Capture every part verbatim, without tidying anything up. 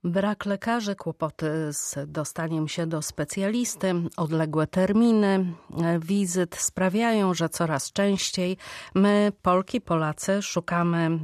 Brak lekarzy, kłopoty z dostaniem się do specjalisty, odległe terminy wizyt sprawiają, że coraz częściej my, Polki, Polacy, szukamy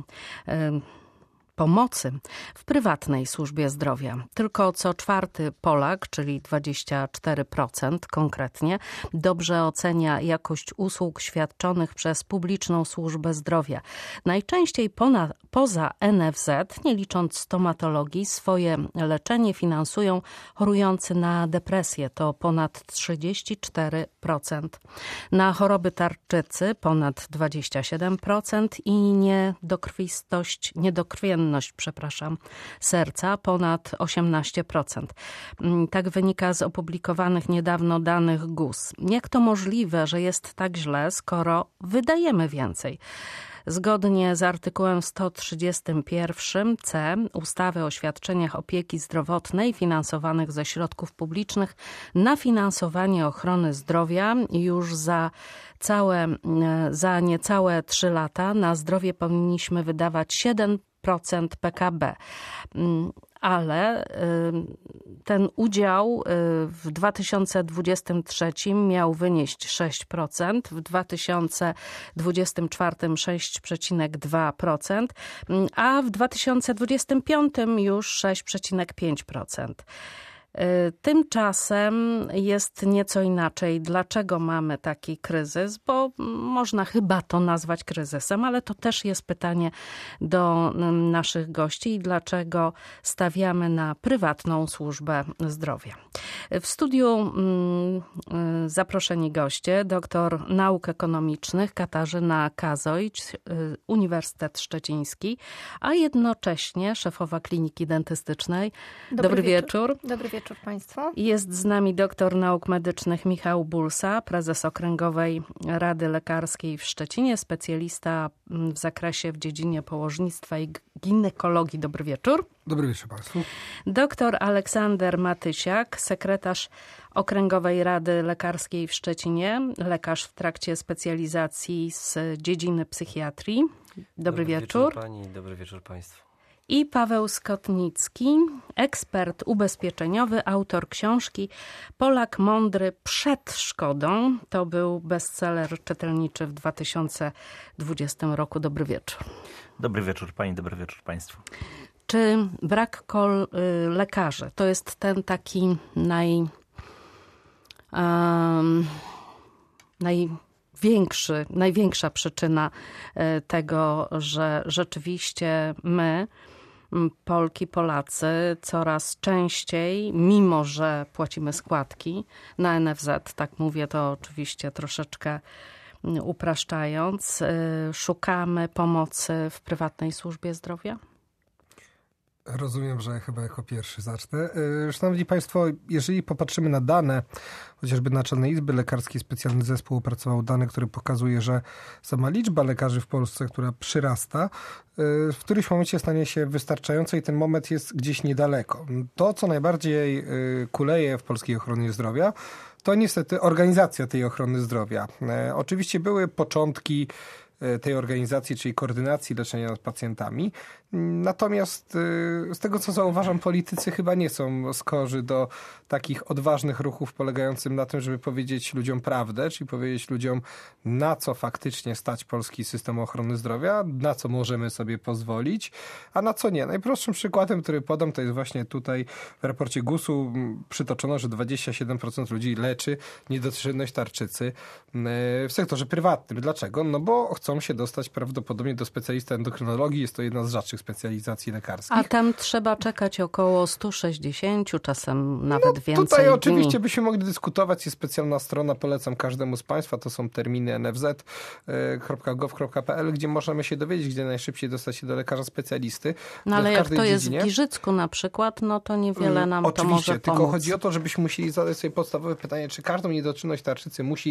pomocy w prywatnej służbie zdrowia. Tylko co czwarty Polak, czyli dwadzieścia cztery procent konkretnie, dobrze ocenia jakość usług świadczonych przez publiczną służbę zdrowia. Najczęściej pona, poza N F Z, nie licząc stomatologii, swoje leczenie finansują chorujący na depresję. To ponad trzydzieści cztery procent. Na choroby tarczycy ponad dwadzieścia siedem procent i niedokrwistość, niedokrwienność przepraszam, serca ponad osiemnaście procent. Tak wynika z opublikowanych niedawno danych G U S. Jak to możliwe, że jest tak źle, skoro wydajemy więcej? Zgodnie z artykułem sto trzydziestym pierwszym C ustawy o świadczeniach opieki zdrowotnej finansowanych ze środków publicznych na finansowanie ochrony zdrowia już za całe, za niecałe trzy lata na zdrowie powinniśmy wydawać siedem procent P K B. Ale ten udział w dwa tysiące dwudziestym trzecim miał wynieść sześć procent, w dwa tysiące dwudziestym czwartym sześć przecinek dwa procent, a w dwa tysiące dwudziestym piątym już sześć przecinek pięć procent. Tymczasem jest nieco inaczej. Dlaczego mamy taki kryzys? Bo można chyba to nazwać kryzysem, ale to też jest pytanie do naszych gości. Dlaczego stawiamy na prywatną służbę zdrowia? W studiu zaproszeni goście, doktor nauk ekonomicznych Katarzyna Kazojć, Uniwersytet Szczeciński, a jednocześnie szefowa kliniki dentystycznej. Dobry, Dobry wieczór. wieczór. Dobry wieczór. Wieczór Państwu. Jest z nami doktor nauk medycznych Michał Bulsa, prezes Okręgowej Rady Lekarskiej w Szczecinie, specjalista w zakresie w dziedzinie położnictwa i ginekologii. Dobry wieczór. Dobry wieczór Państwu. Doktor Aleksander Matysiak, sekretarz Okręgowej Rady Lekarskiej w Szczecinie, lekarz w trakcie specjalizacji z dziedziny psychiatrii. Dobry, dobry wieczór. wieczór Pani, dobry wieczór Państwu. I Paweł Skotnicki, ekspert ubezpieczeniowy, autor książki Polak mądry przed szkodą. To był bestseller czytelniczy w dwa tysiące dwudziestym roku. Dobry wieczór. Dobry wieczór Pani, dobry wieczór Państwu. Czy brak kol, y, lekarzy to jest ten taki naj... Um, naj Większy, największa przyczyna tego, że rzeczywiście my, Polki, Polacy, coraz częściej, mimo że płacimy składki na N F Z, tak mówię to oczywiście troszeczkę upraszczając, szukamy pomocy w prywatnej służbie zdrowia? Rozumiem, że chyba jako pierwszy zacznę. Szanowni Państwo, jeżeli popatrzymy na dane, chociażby Naczelnej Izby Lekarskiej, specjalny zespół opracował dane, które pokazuje, że sama liczba lekarzy w Polsce, która przyrasta, w którymś momencie stanie się wystarczająca i ten moment jest gdzieś niedaleko. To, co najbardziej kuleje w polskiej ochronie zdrowia, to niestety organizacja tej ochrony zdrowia. Oczywiście były początki tej organizacji, czyli koordynacji leczenia nad pacjentami. Natomiast z tego, co zauważam, politycy chyba nie są skorzy do takich odważnych ruchów polegających na tym, żeby powiedzieć ludziom prawdę, czyli powiedzieć ludziom, na co faktycznie stać polski system ochrony zdrowia, na co możemy sobie pozwolić, a na co nie. Najprostszym przykładem, który podam, to jest właśnie tutaj w raporcie G U S-u przytoczono, że dwadzieścia siedem procent ludzi leczy niedotrzymność tarczycy w sektorze prywatnym. Dlaczego? No bo chcą się dostać prawdopodobnie do specjalisty endokrynologii. Jest to jedna z rzadszych specjalizacji lekarskich. A tam trzeba czekać około sto sześćdziesiąt, czasem nawet no, więcej Tutaj dni. Oczywiście byśmy mogli dyskutować. Jest specjalna strona, polecam każdemu z Państwa. To są terminy N F Z kropka gov kropka p l, gdzie możemy się dowiedzieć, gdzie najszybciej dostać się do lekarza specjalisty. No ale jak to jest dziedzinie. W Giżycku na przykład, no to niewiele nam Oczywiście, to może pomóc. Tylko chodzi o to, żebyśmy musieli zadać sobie podstawowe pytanie, czy każdą niedoczynność tarczycy musi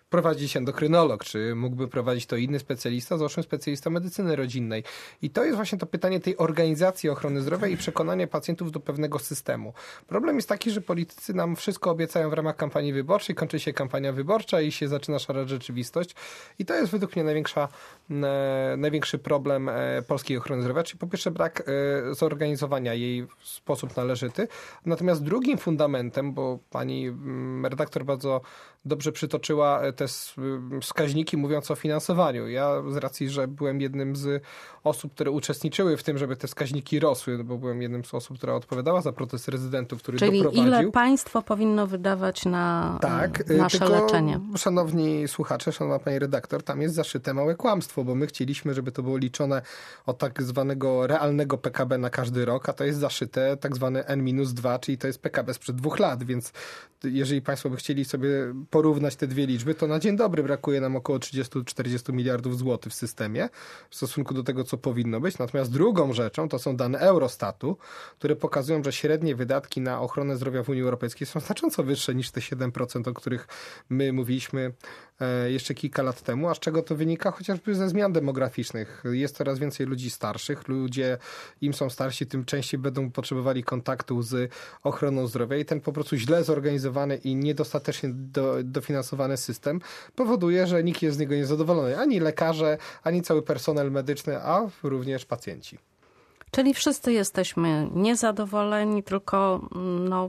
prowadzić endokrynolog, czy mógłby prowadzić to inny specjalista, załóżmy specjalista medycyny rodzinnej. I to jest właśnie to pytanie tej organizacji ochrony zdrowia i przekonania pacjentów do pewnego systemu. Problem jest taki, że politycy nam wszystko obiecają w ramach kampanii wyborczej, kończy się kampania wyborcza i się zaczyna szarać rzeczywistość. I to jest według mnie największa, e, największy problem e, polskiej ochrony zdrowia, czyli po pierwsze brak e, zorganizowania jej w sposób należyty. Natomiast drugim fundamentem, bo pani m, redaktor bardzo dobrze przytoczyła te wskaźniki mówiące o finansowaniu. Ja z racji, że byłem jednym z osób, które uczestniczyły w tym, żeby te wskaźniki rosły, bo byłem jednym z osób, która odpowiadała za protest rezydentów, który Czyli doprowadził. ile państwo powinno wydawać na tak, nasze tylko, leczenie? Szanowni słuchacze, szanowna pani redaktor, tam jest zaszyte małe kłamstwo, bo my chcieliśmy, żeby to było liczone od tak zwanego realnego P K B na każdy rok, a to jest zaszyte tak zwane N minus dwa, czyli to jest P K B sprzed dwóch lat, więc jeżeli państwo by chcieli sobie porównać te dwie liczby, to na dzień dobry brakuje nam około trzydzieści do czterdziestu miliardów złotych w systemie w stosunku do tego, co powinno być. Natomiast drugą rzeczą to są dane Eurostatu, które pokazują, że średnie wydatki na ochronę zdrowia w Unii Europejskiej są znacząco wyższe niż te siedem procent, o których my mówiliśmy jeszcze kilka lat temu. A z czego to wynika? Chociażby ze zmian demograficznych. Jest coraz więcej ludzi starszych. Ludzie, im są starsi, tym częściej będą potrzebowali kontaktu z ochroną zdrowia i ten po prostu źle zorganizowany i niedostatecznie do, dofinansowany system powoduje, że nikt jest z niego niezadowolony. Ani lekarze, ani cały personel medyczny, a również pacjenci. Czyli wszyscy jesteśmy niezadowoleni, tylko no,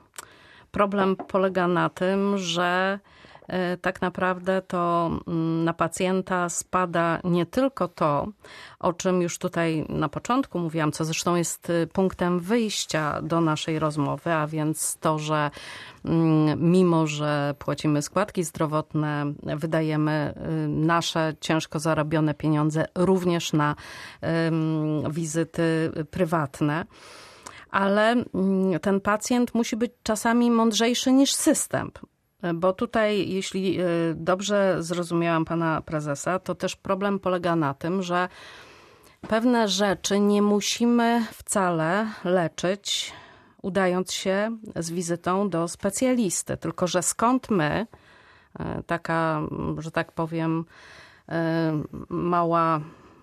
problem polega na tym, że tak naprawdę to na pacjenta spada nie tylko to, o czym już tutaj na początku mówiłam, co zresztą jest punktem wyjścia do naszej rozmowy, a więc to, że mimo, że płacimy składki zdrowotne, wydajemy nasze ciężko zarobione pieniądze również na wizyty prywatne. Ale ten pacjent musi być czasami mądrzejszy niż system. Bo tutaj, jeśli dobrze zrozumiałam pana prezesa, to też problem polega na tym, że pewne rzeczy nie musimy wcale leczyć, udając się z wizytą do specjalisty. Tylko że skąd my, taka, że tak powiem, mała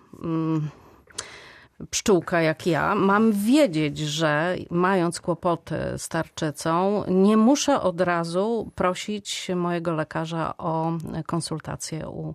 pszczółka jak ja, mam wiedzieć, że mając kłopoty z tarczycą, nie muszę od razu prosić mojego lekarza o konsultację u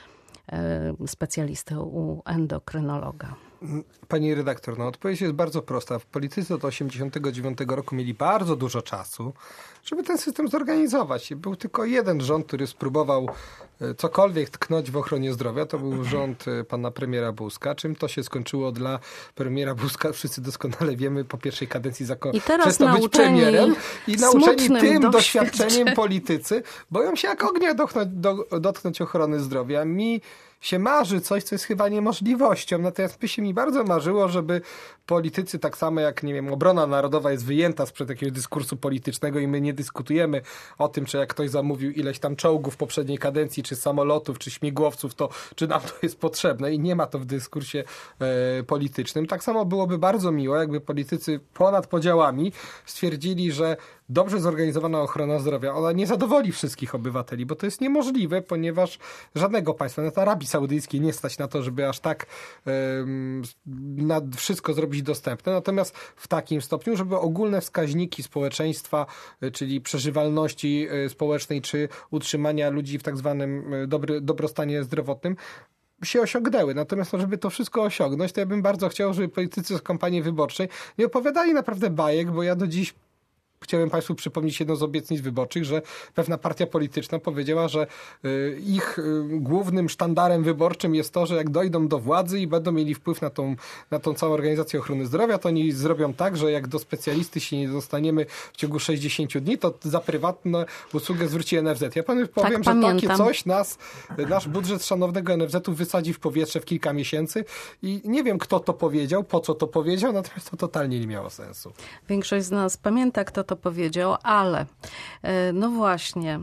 specjalisty, u endokrynologa. Pani redaktor, no odpowiedź jest bardzo prosta. Politycy od osiemdziesiątego dziewiątego roku mieli bardzo dużo czasu, żeby ten system zorganizować. Był tylko jeden rząd, który spróbował cokolwiek tknąć w ochronie zdrowia. To był rząd pana premiera Buzka. Czym to się skończyło dla premiera Buzka? Wszyscy doskonale wiemy, po pierwszej kadencji zako- przestał być premierem i nauczeni tym doświadczeniem politycy boją się jak ognia dotknąć, do, dotknąć ochrony zdrowia. Mi się marzy coś, co jest chyba niemożliwością. Natomiast by się mi bardzo marzyło, żeby politycy, tak samo jak, nie wiem, obrona narodowa jest wyjęta sprzed jakiegoś dyskursu politycznego i my nie dyskutujemy o tym, czy jak ktoś zamówił ileś tam czołgów w poprzedniej kadencji, czy samolotów, czy śmigłowców, to czy nam to jest potrzebne i nie ma to w dyskursie e, politycznym. Tak samo byłoby bardzo miło, jakby politycy ponad podziałami stwierdzili, że dobrze zorganizowana ochrona zdrowia, ona nie zadowoli wszystkich obywateli, bo to jest niemożliwe, ponieważ żadnego państwa, nawet Arabii Saudyjskiej nie stać na to, żeby aż tak um, na wszystko zrobić dostępne. Natomiast w takim stopniu, żeby ogólne wskaźniki społeczeństwa, czyli przeżywalności społecznej, czy utrzymania ludzi w tak zwanym dobry, dobrostanie zdrowotnym, się osiągnęły. Natomiast żeby to wszystko osiągnąć, to ja bym bardzo chciał, żeby politycy z kampanii wyborczej nie opowiadali naprawdę bajek, bo ja do dziś chciałem państwu przypomnieć jedną z obietnic wyborczych, że pewna partia polityczna powiedziała, że ich głównym sztandarem wyborczym jest to, że jak dojdą do władzy i będą mieli wpływ na tą, na tą całą organizację ochrony zdrowia, to oni zrobią tak, że jak do specjalisty się nie dostaniemy w ciągu sześćdziesięciu dni, to za prywatną usługę zwróci N F Z. Ja panu powiem, tak, że pamiętam. Takie coś nas, nasz budżet szanownego N F Z-u wysadzi w powietrze w kilka miesięcy i nie wiem, kto to powiedział, po co to powiedział, natomiast to totalnie nie miało sensu. Większość z nas pamięta, kto to powiedział, ale no właśnie,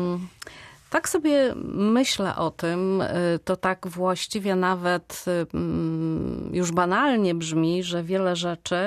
tak sobie myślę o tym, to tak właściwie nawet już banalnie brzmi, że wiele rzeczy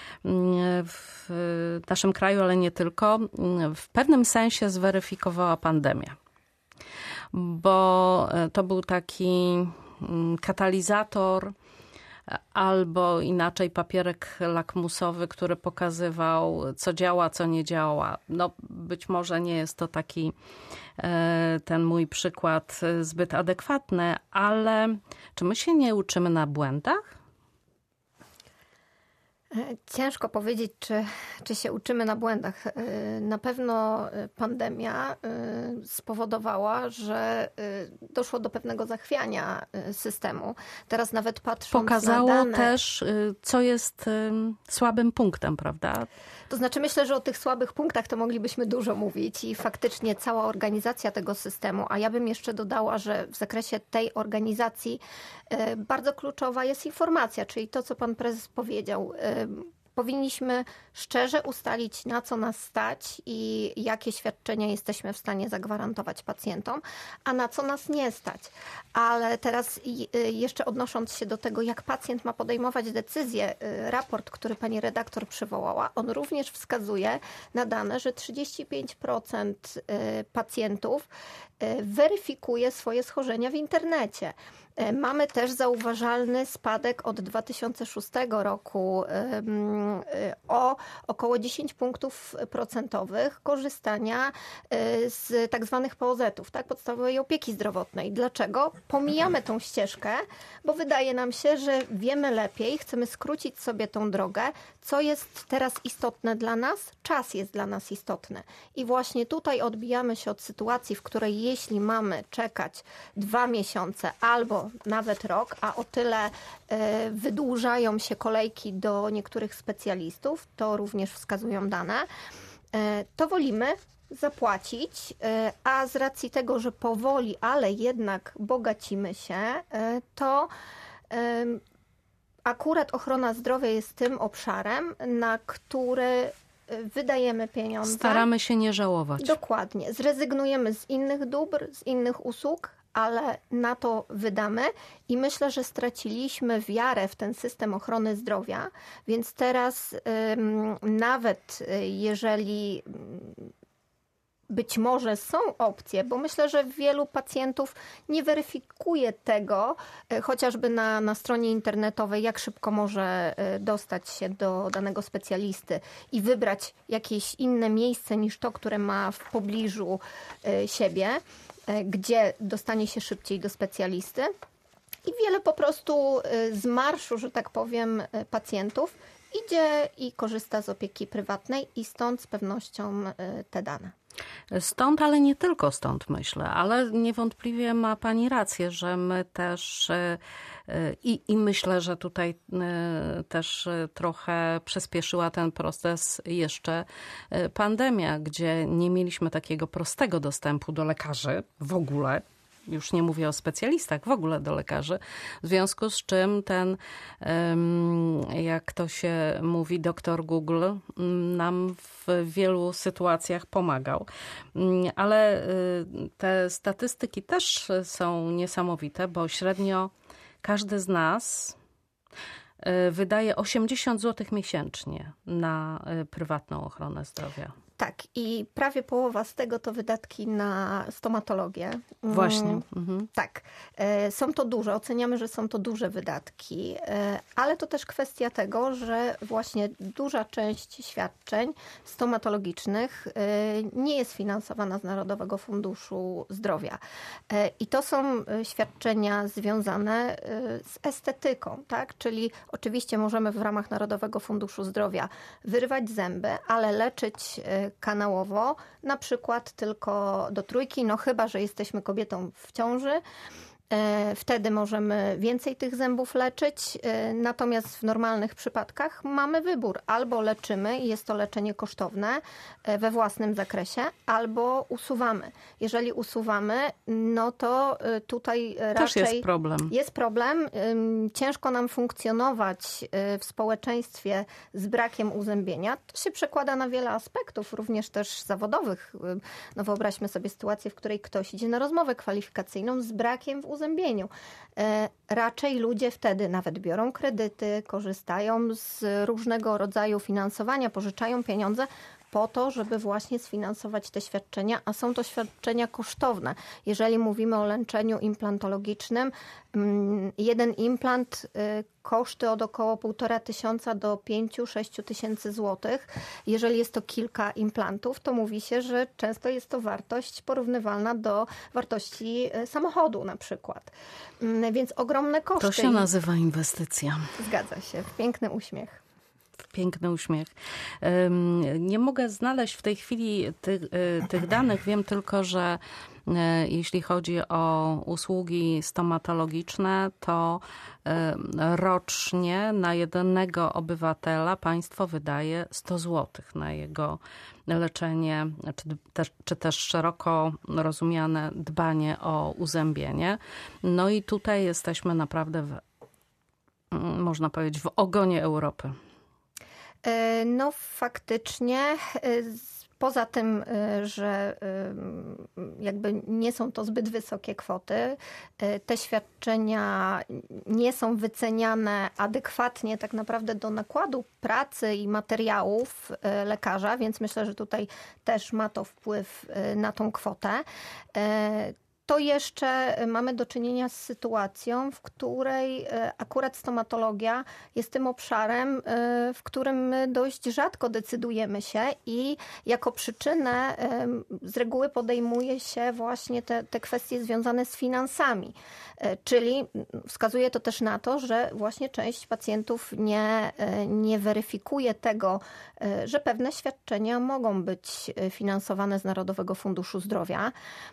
w naszym kraju, ale nie tylko, w pewnym sensie zweryfikowała pandemia. bo to był taki katalizator, albo inaczej papierek lakmusowy, który pokazywał, co działa, co nie działa. No, być może nie jest to taki ten mój przykład zbyt adekwatny, ale czy my się nie uczymy na błędach? Ciężko powiedzieć, czy, czy się uczymy na błędach. Na pewno pandemia spowodowała, że doszło do pewnego zachwiania systemu. Teraz nawet patrząc Pokazało na dane... też, co jest słabym punktem, prawda? To znaczy myślę, że o tych słabych punktach to moglibyśmy dużo mówić i faktycznie cała organizacja tego systemu, a ja bym jeszcze dodała, że w zakresie tej organizacji bardzo kluczowa jest informacja, czyli to, co pan prezes powiedział. Powinniśmy szczerze ustalić, na co nas stać i jakie świadczenia jesteśmy w stanie zagwarantować pacjentom, a na co nas nie stać. Ale teraz jeszcze odnosząc się do tego, jak pacjent ma podejmować decyzję, raport, który pani redaktor przywołała, on również wskazuje na dane, że trzydzieści pięć procent pacjentów weryfikuje swoje schorzenia w internecie. Mamy też zauważalny spadek od dwa tysiące szóstego roku o około dziesięć punktów procentowych korzystania z tak zwanych P O Z-ów, tak, podstawowej opieki zdrowotnej. Dlaczego? Pomijamy tą ścieżkę, bo wydaje nam się, że wiemy lepiej, chcemy skrócić sobie tą drogę. Co jest teraz istotne dla nas? Czas jest dla nas istotny. I właśnie tutaj odbijamy się od sytuacji, w której jeśli mamy czekać dwa miesiące albo nawet rok, a o tyle wydłużają się kolejki do niektórych specjalistów, to również wskazują dane, to wolimy zapłacić, a z racji tego, że powoli, ale jednak bogacimy się, to akurat ochrona zdrowia jest tym obszarem, na który wydajemy pieniądze. Staramy się nie żałować. Dokładnie. Zrezygnujemy z innych dóbr, z innych usług, ale na to wydamy i myślę, że straciliśmy wiarę w ten system ochrony zdrowia, więc teraz ym, nawet jeżeli być może są opcje, bo myślę, że wielu pacjentów nie weryfikuje tego, chociażby na, na stronie internetowej, jak szybko może dostać się do danego specjalisty i wybrać jakieś inne miejsce niż to, które ma w pobliżu siebie, gdzie dostanie się szybciej do specjalisty. I wiele po prostu z marszu, że tak powiem, pacjentów idzie i korzysta z opieki prywatnej i stąd z pewnością te dane. Stąd, ale nie tylko stąd, myślę, ale niewątpliwie ma pani rację, że my też i, i myślę, że tutaj też trochę przyspieszyła ten proces jeszcze pandemia, gdzie nie mieliśmy takiego prostego dostępu do lekarzy w ogóle. Już nie mówię o specjalistach, w ogóle do lekarzy, w związku z czym ten, jak to się mówi, doktor Google nam w wielu sytuacjach pomagał. Ale te statystyki też są niesamowite, bo średnio każdy z nas wydaje osiemdziesiąt złotych miesięcznie na prywatną ochronę zdrowia. Tak, i prawie połowa z tego to wydatki na stomatologię. Właśnie. Mhm. Tak, są to duże, oceniamy, że są to duże wydatki, ale to też kwestia tego, że właśnie duża część świadczeń stomatologicznych nie jest finansowana z Narodowego Funduszu Zdrowia. I to są świadczenia związane z estetyką, tak? Czyli oczywiście możemy w ramach Narodowego Funduszu Zdrowia wyrywać zęby, ale leczyć kanałowo, na przykład tylko do trójki, no chyba że jesteśmy kobietą w ciąży. Wtedy możemy więcej tych zębów leczyć, natomiast w normalnych przypadkach mamy wybór. Albo leczymy i jest to leczenie kosztowne we własnym zakresie, albo usuwamy. Jeżeli usuwamy, no to tutaj raczej też jest problem. Jest problem. Ciężko nam funkcjonować w społeczeństwie z brakiem uzębienia. To się przekłada na wiele aspektów, również też zawodowych. No wyobraźmy sobie sytuację, w której ktoś idzie na rozmowę kwalifikacyjną z brakiem w uzębieniu. uzębieniu. Raczej ludzie wtedy nawet biorą kredyty, korzystają z różnego rodzaju finansowania, pożyczają pieniądze, po to, żeby właśnie sfinansować te świadczenia, a są to świadczenia kosztowne. Jeżeli mówimy o leczeniu implantologicznym, jeden implant, koszty od około półtora tysiąca do pięciu, sześciu tysięcy złotych. Jeżeli jest to kilka implantów, to mówi się, że często jest to wartość porównywalna do wartości samochodu na przykład. Więc ogromne koszty. To się nazywa inwestycja. Zgadza się. Piękny uśmiech. Piękny uśmiech. Nie mogę znaleźć w tej chwili tych, tych danych. Wiem tylko, że jeśli chodzi o usługi stomatologiczne, to rocznie na jednego obywatela państwo wydaje sto złotych na jego leczenie, czy też, czy też szeroko rozumiane dbanie o uzębienie. No i tutaj jesteśmy naprawdę, w, można powiedzieć, w ogonie Europy. No faktycznie, poza tym, że jakby nie są to zbyt wysokie kwoty, te świadczenia nie są wyceniane adekwatnie tak naprawdę do nakładu pracy i materiałów lekarza, więc myślę, że tutaj też ma to wpływ na tą kwotę. To jeszcze mamy do czynienia z sytuacją, w której akurat stomatologia jest tym obszarem, w którym my dość rzadko decydujemy się i jako przyczynę z reguły podejmuje się właśnie te, te kwestie związane z finansami. Czyli wskazuje to też na to, że właśnie część pacjentów nie, nie weryfikuje tego, że pewne świadczenia mogą być finansowane z Narodowego Funduszu Zdrowia.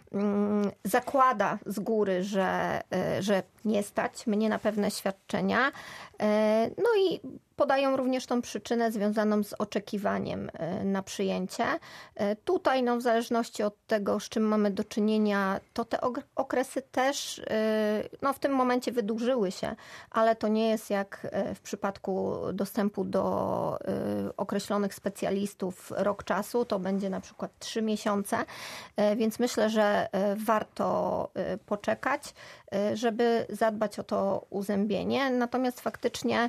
Zakłada z góry, że, że nie stać mnie na pewne świadczenia. No i podają również tą przyczynę związaną z oczekiwaniem na przyjęcie. Tutaj no, w zależności od tego, z czym mamy do czynienia, to te okresy też no, w tym momencie wydłużyły się, ale to nie jest jak w przypadku dostępu do określonych specjalistów rok czasu, to będzie na przykład trzy miesiące, więc myślę, że warto poczekać, żeby zadbać o to uzębienie. Natomiast faktycznie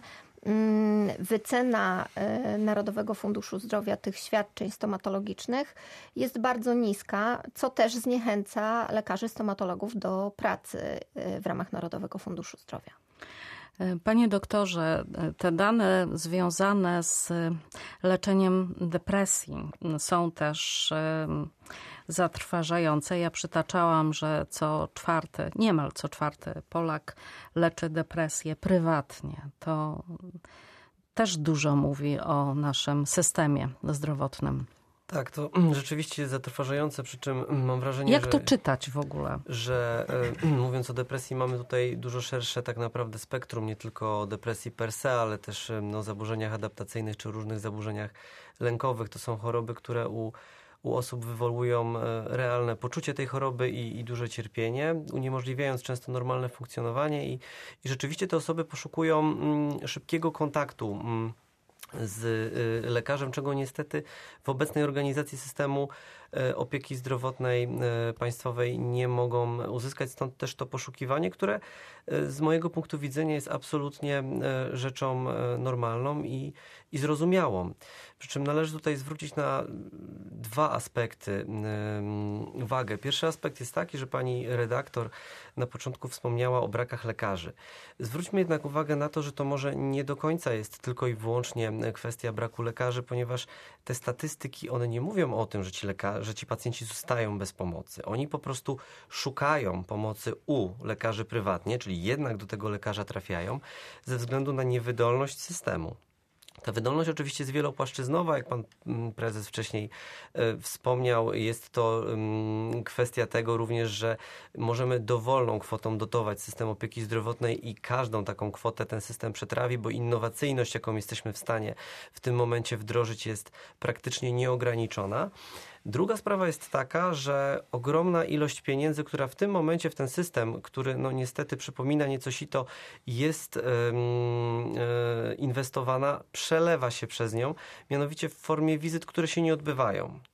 wycena Narodowego Funduszu Zdrowia tych świadczeń stomatologicznych jest bardzo niska, co też zniechęca lekarzy stomatologów do pracy w ramach Narodowego Funduszu Zdrowia. Panie doktorze, te dane związane z leczeniem depresji są też zatrważające. Ja przytaczałam, że co czwarty, niemal co czwarty Polak leczy depresję prywatnie. To też dużo mówi o naszym systemie zdrowotnym. Tak, to rzeczywiście jest zatrważające, przy czym mam wrażenie, Jak że... to czytać w ogóle? Że e, mówiąc o depresji, mamy tutaj dużo szersze tak naprawdę spektrum, nie tylko o depresji per se, ale też no, zaburzeniach adaptacyjnych czy różnych zaburzeniach lękowych. To są choroby, które u, u osób wywołują realne poczucie tej choroby i, i duże cierpienie, uniemożliwiając często normalne funkcjonowanie i, i rzeczywiście te osoby poszukują mm, szybkiego kontaktu mm, z lekarzem, czego niestety w obecnej organizacji systemu opieki zdrowotnej państwowej nie mogą uzyskać. Stąd też to poszukiwanie, które z mojego punktu widzenia jest absolutnie rzeczą normalną i, i zrozumiałą. Przy czym należy tutaj zwrócić na dwa aspekty uwagę. Pierwszy aspekt jest taki, że pani redaktor na początku wspomniała o brakach lekarzy. Zwróćmy jednak uwagę na to, że to może nie do końca jest tylko i wyłącznie kwestia braku lekarzy, ponieważ te statystyki, one nie mówią o tym, że ci, lekarze, że ci pacjenci zostają bez pomocy. Oni po prostu szukają pomocy u lekarzy prywatnie, czyli jednak do tego lekarza trafiają ze względu na niewydolność systemu. Ta wydolność oczywiście jest wielopłaszczyznowa, jak pan prezes wcześniej y, wspomniał. Jest to y, kwestia tego również, że możemy dowolną kwotą dotować system opieki zdrowotnej i każdą taką kwotę ten system przetrawi, bo innowacyjność, jaką jesteśmy w stanie w tym momencie wdrożyć, jest praktycznie nieograniczona. Druga sprawa jest taka, że ogromna ilość pieniędzy, która w tym momencie w ten system, który no niestety przypomina nieco sito, jest um, e, inwestowana, przelewa się przez nią, mianowicie w formie wizyt, które się nie odbywają.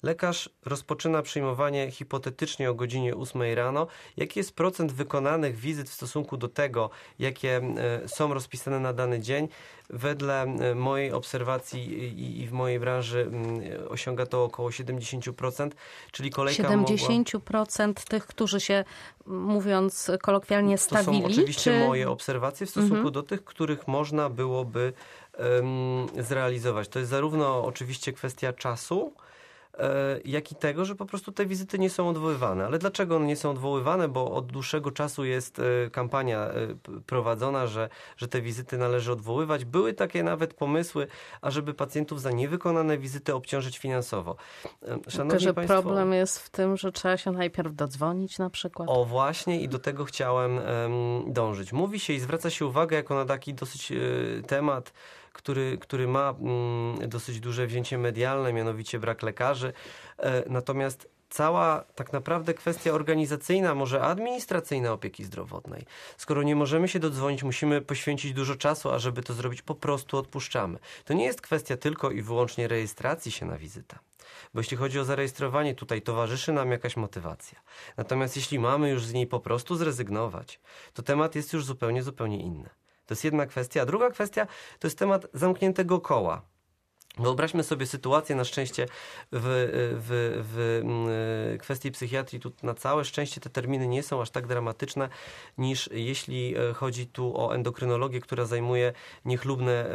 lekarz rozpoczyna przyjmowanie hipotetycznie o godzinie ósmej rano. Jaki jest procent wykonanych wizyt w stosunku do tego, jakie są rozpisane na dany dzień? Wedle mojej obserwacji i w mojej branży osiąga to około siedemdziesiąt procent, czyli kolejka siedemdziesiąt procent mogła... tych, którzy się, mówiąc kolokwialnie, stawili? To są oczywiście czy... moje obserwacje w stosunku mhm. do tych, których można byłoby um, zrealizować. To jest zarówno oczywiście kwestia czasu, jak i tego, że po prostu te wizyty nie są odwoływane. Ale dlaczego one nie są odwoływane? Bo od dłuższego czasu jest kampania prowadzona, że, że te wizyty należy odwoływać. Były takie nawet pomysły, ażeby pacjentów za niewykonane wizyty obciążyć finansowo. Szanowni Tylko, że Państwo, problem jest w tym, że trzeba się najpierw dodzwonić na przykład. O właśnie i do tego chciałem um, dążyć. Mówi się i zwraca się uwagę jako na taki dosyć y, temat, który, który ma mm, dosyć duże wzięcie medialne, mianowicie brak lekarzy. E, natomiast cała tak naprawdę kwestia organizacyjna, może administracyjna opieki zdrowotnej. Skoro nie możemy się dodzwonić, musimy poświęcić dużo czasu, a żeby to zrobić, po prostu odpuszczamy. To nie jest kwestia tylko i wyłącznie rejestracji się na wizytę. Bo jeśli chodzi o zarejestrowanie, tutaj towarzyszy nam jakaś motywacja. Natomiast jeśli mamy już z niej po prostu zrezygnować, to temat jest już zupełnie, zupełnie inny. To jest jedna kwestia. A druga kwestia to jest temat zamkniętego koła. Wyobraźmy sobie sytuację, na szczęście w, w, w kwestii psychiatrii tu na całe szczęście te terminy nie są aż tak dramatyczne, niż jeśli chodzi tu o endokrynologię, która zajmuje niechlubne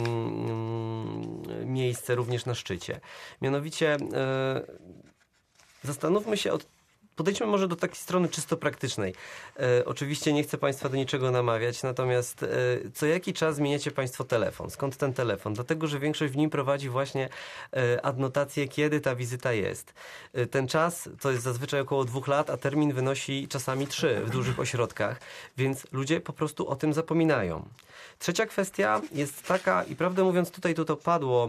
mm, miejsce również na szczycie. Mianowicie e, zastanówmy się od Podejdźmy może do takiej strony czysto praktycznej. E, oczywiście nie chcę Państwa do niczego namawiać, natomiast e, co jaki czas zmieniacie Państwo telefon. Skąd ten telefon? Dlatego, że większość w nim prowadzi właśnie e, adnotację, kiedy ta wizyta jest. E, ten czas to jest zazwyczaj około dwóch lat, a termin wynosi czasami trzy w dużych ośrodkach, więc ludzie po prostu o tym zapominają. Trzecia kwestia jest taka, i prawdę mówiąc tutaj to, to padło,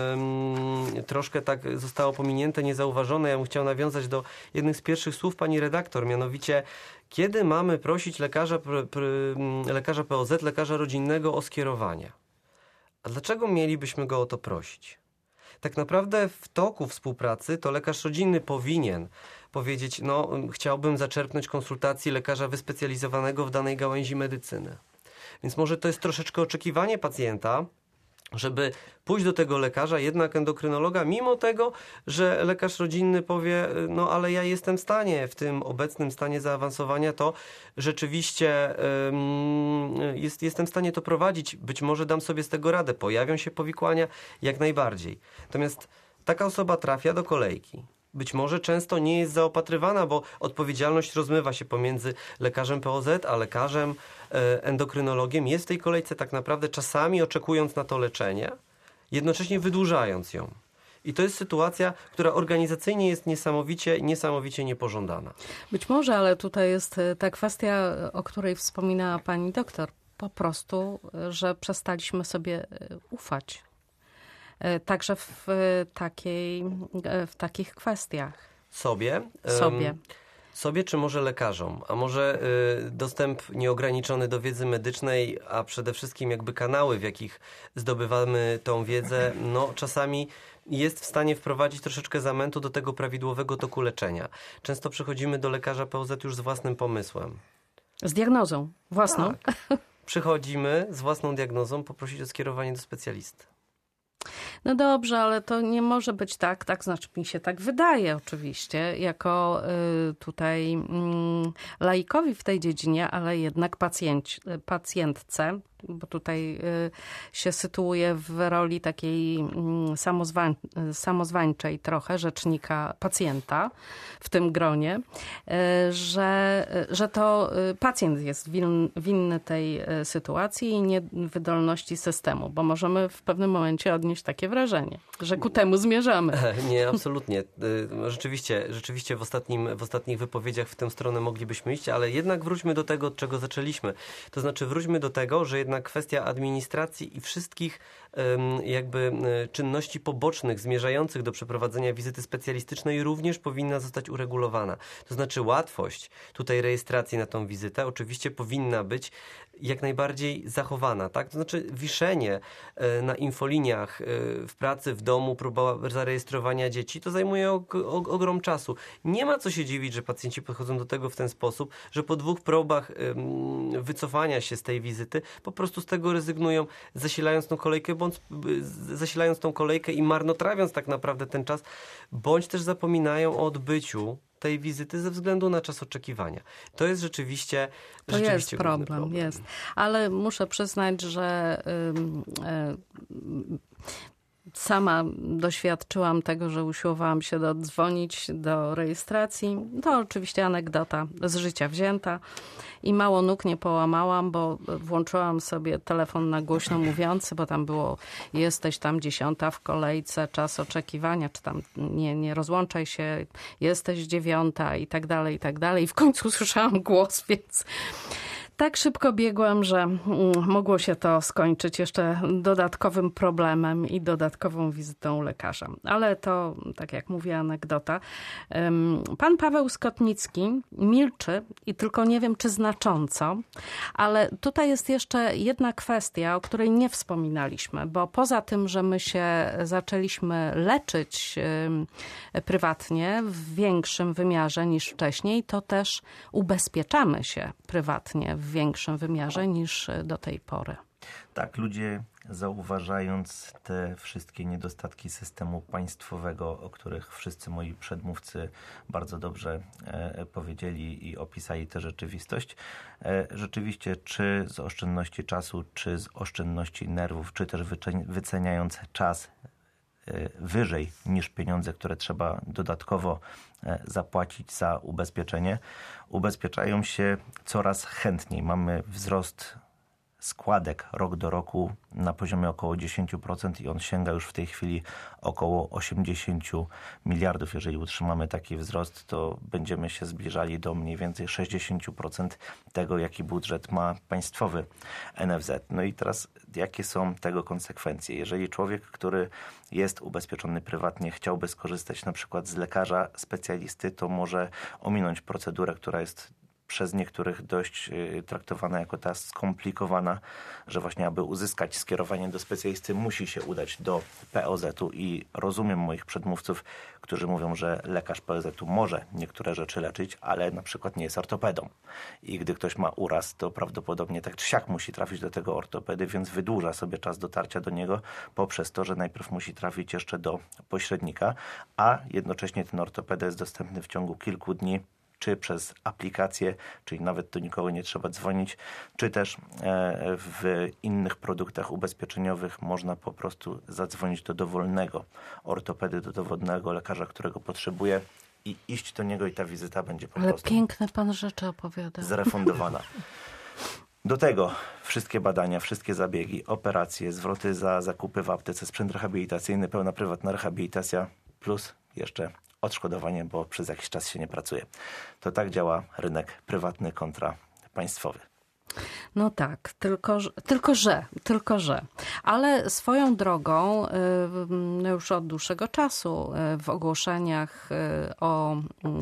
ym, troszkę tak zostało pominięte, niezauważone. Ja bym chciał nawiązać do jednych z pierwszych słów pani redaktor, mianowicie kiedy mamy prosić lekarza, pr, pr, lekarza P O Z, lekarza rodzinnego o skierowania? A dlaczego mielibyśmy go o to prosić? Tak naprawdę w toku współpracy to lekarz rodzinny powinien powiedzieć, no chciałbym zaczerpnąć konsultacji lekarza wyspecjalizowanego w danej gałęzi medycyny. Więc może to jest troszeczkę oczekiwanie pacjenta, żeby pójść do tego lekarza, jednak endokrynologa, mimo tego, że lekarz rodzinny powie, no ale ja jestem w stanie, w tym obecnym stanie zaawansowania, to rzeczywiście um, jest, jestem w stanie to prowadzić. Być może dam sobie z tego radę. Pojawią się powikłania, jak najbardziej. Natomiast taka osoba trafia do kolejki. Być może często nie jest zaopatrywana, bo odpowiedzialność rozmywa się pomiędzy lekarzem P O Z, a lekarzem e, endokrynologiem. Jest w tej kolejce tak naprawdę czasami oczekując na to leczenie, jednocześnie wydłużając ją. I to jest sytuacja, która organizacyjnie jest niesamowicie, niesamowicie niepożądana. Być może, ale tutaj jest ta kwestia, o której wspominała pani doktor. Po prostu, że przestaliśmy sobie ufać. Także w, takiej, w takich kwestiach. Sobie? Sobie. Um, sobie czy może lekarzom? A może y, dostęp nieograniczony do wiedzy medycznej, a przede wszystkim jakby kanały, w jakich zdobywamy tą wiedzę, no czasami jest w stanie wprowadzić troszeczkę zamętu do tego prawidłowego toku leczenia. Często przychodzimy do lekarza P O Z już z własnym pomysłem. Z diagnozą własną? Tak. Przychodzimy z własną diagnozą poprosić o skierowanie do specjalisty. No dobrze, ale to nie może być tak, tak znaczy mi się tak wydaje oczywiście, jako y, tutaj y, laikowi w tej dziedzinie, ale jednak pacjent, pacjentce, bo tutaj y, się sytuuje w roli takiej y, samozwań, samozwańczej trochę, rzecznika pacjenta w tym gronie, y, że, że to pacjent jest win, winny tej sytuacji i niewydolności systemu, bo możemy w pewnym momencie odnieść takie wrażenie, że ku temu zmierzamy. Nie, absolutnie. Rzeczywiście, rzeczywiście w, ostatnim, w ostatnich wypowiedziach w tę stronę moglibyśmy iść, ale jednak wróćmy do tego, od czego zaczęliśmy. To znaczy wróćmy do tego, że jednak kwestia administracji i wszystkich jakby czynności pobocznych zmierzających do przeprowadzenia wizyty specjalistycznej również powinna zostać uregulowana. To znaczy łatwość tutaj rejestracji na tą wizytę oczywiście powinna być jak najbardziej zachowana, tak? To znaczy wiszenie na infoliniach w pracy, w domu, próba zarejestrowania dzieci, to zajmuje og- og- ogrom czasu. Nie ma co się dziwić, że pacjenci podchodzą do tego w ten sposób, że po dwóch próbach ym, wycofania się z tej wizyty po prostu z tego rezygnują, zasilając tą kolejkę, bądź zasilając tą kolejkę i marnotrawiąc tak naprawdę ten czas, bądź też zapominają o odbyciu tej wizyty ze względu na czas oczekiwania. To jest rzeczywiście To rzeczywiście jest problem, problem, jest. Ale muszę przyznać, że y, y, sama doświadczyłam tego, że usiłowałam się dodzwonić do rejestracji. To oczywiście anegdota z życia wzięta i mało nóg nie połamałam, bo włączyłam sobie telefon na głośno mówiący, bo tam było jesteś tam dziesiąta w kolejce, czas oczekiwania, czy tam nie, nie rozłączaj się, jesteś dziewiąta i tak dalej, i tak dalej. I w końcu słyszałam głos, więc tak szybko biegłam, że mogło się to skończyć jeszcze dodatkowym problemem i dodatkową wizytą u lekarza. Ale to, tak jak mówię, anegdota. Pan Paweł Skotnicki milczy i tylko nie wiem, czy znacząco, ale tutaj jest jeszcze jedna kwestia, o której nie wspominaliśmy, bo poza tym, że my się zaczęliśmy leczyć prywatnie w większym wymiarze niż wcześniej, to też ubezpieczamy się prywatnie w większym wymiarze niż do tej pory. Tak, ludzie zauważając te wszystkie niedostatki systemu państwowego, o których wszyscy moi przedmówcy bardzo dobrze e, powiedzieli i opisali tę rzeczywistość, e, rzeczywiście czy z oszczędności czasu, czy z oszczędności nerwów, czy też wyceniając czas e, wyżej niż pieniądze, które trzeba dodatkowo zapłacić za ubezpieczenie, ubezpieczają się coraz chętniej. Mamy wzrost składek rok do roku na poziomie około dziesięć procent i on sięga już w tej chwili około osiemdziesiąt miliardów. Jeżeli utrzymamy taki wzrost, to będziemy się zbliżali do mniej więcej sześćdziesiąt procent tego, jaki budżet ma państwowy N F Z. No i teraz jakie są tego konsekwencje? Jeżeli człowiek, który jest ubezpieczony prywatnie, chciałby skorzystać na przykład z lekarza specjalisty, to może ominąć procedurę, która jest przez niektórych dość traktowana jako ta skomplikowana, że właśnie aby uzyskać skierowanie do specjalisty musi się udać do P O Z-u i rozumiem moich przedmówców, którzy mówią, że lekarz P O Z-u może niektóre rzeczy leczyć, ale na przykład nie jest ortopedą. I gdy ktoś ma uraz, to prawdopodobnie tak czy siak musi trafić do tego ortopedy, więc wydłuża sobie czas dotarcia do niego poprzez to, że najpierw musi trafić jeszcze do pośrednika, a jednocześnie ten ortopeda jest dostępny w ciągu kilku dni, czy przez aplikację, czyli nawet do nikogo nie trzeba dzwonić, czy też w innych produktach ubezpieczeniowych można po prostu zadzwonić do dowolnego ortopedy, do dowolnego lekarza, którego potrzebuje i iść do niego i ta wizyta będzie po Ale prostu piękne pan rzeczy opowiada. zrefundowana. Do tego wszystkie badania, wszystkie zabiegi, operacje, zwroty za zakupy w aptece, sprzęt rehabilitacyjny, pełna prywatna rehabilitacja plus jeszcze odszkodowanie, bo przez jakiś czas się nie pracuje. To tak działa rynek prywatny kontra państwowy. No tak, tylko, tylko że, tylko że. Ale swoją drogą już od dłuższego czasu w ogłoszeniach o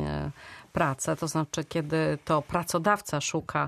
pracę, to znaczy kiedy to pracodawca szuka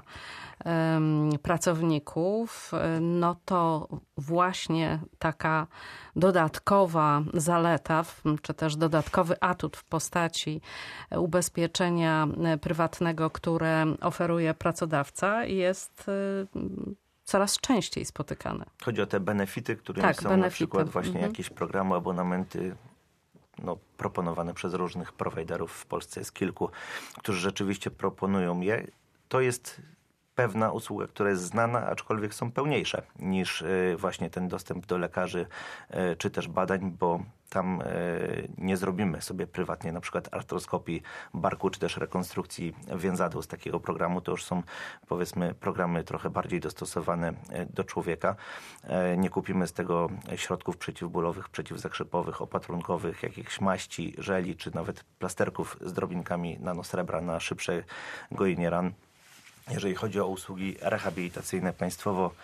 pracowników, no to właśnie taka dodatkowa zaleta, czy też dodatkowy atut w postaci ubezpieczenia prywatnego, które oferuje pracodawca, jest coraz częściej spotykane. Chodzi o te benefity, którymi tak, są benefity. na przykład właśnie mhm. jakieś programy, abonamenty no, proponowane przez różnych prowajderów. W Polsce jest kilku, którzy rzeczywiście proponują je. To jest pewna usługa, która jest znana, aczkolwiek są pełniejsze niż właśnie ten dostęp do lekarzy czy też badań, bo tam nie zrobimy sobie prywatnie na przykład artroskopii barku czy też rekonstrukcji więzadła z takiego programu. To już są powiedzmy programy trochę bardziej dostosowane do człowieka. Nie kupimy z tego środków przeciwbólowych, przeciwzakrzepowych, opatrunkowych, jakichś maści, żeli czy nawet plasterków z drobinkami nanosrebra na szybsze gojenie ran. Jeżeli chodzi o usługi rehabilitacyjne, państwowo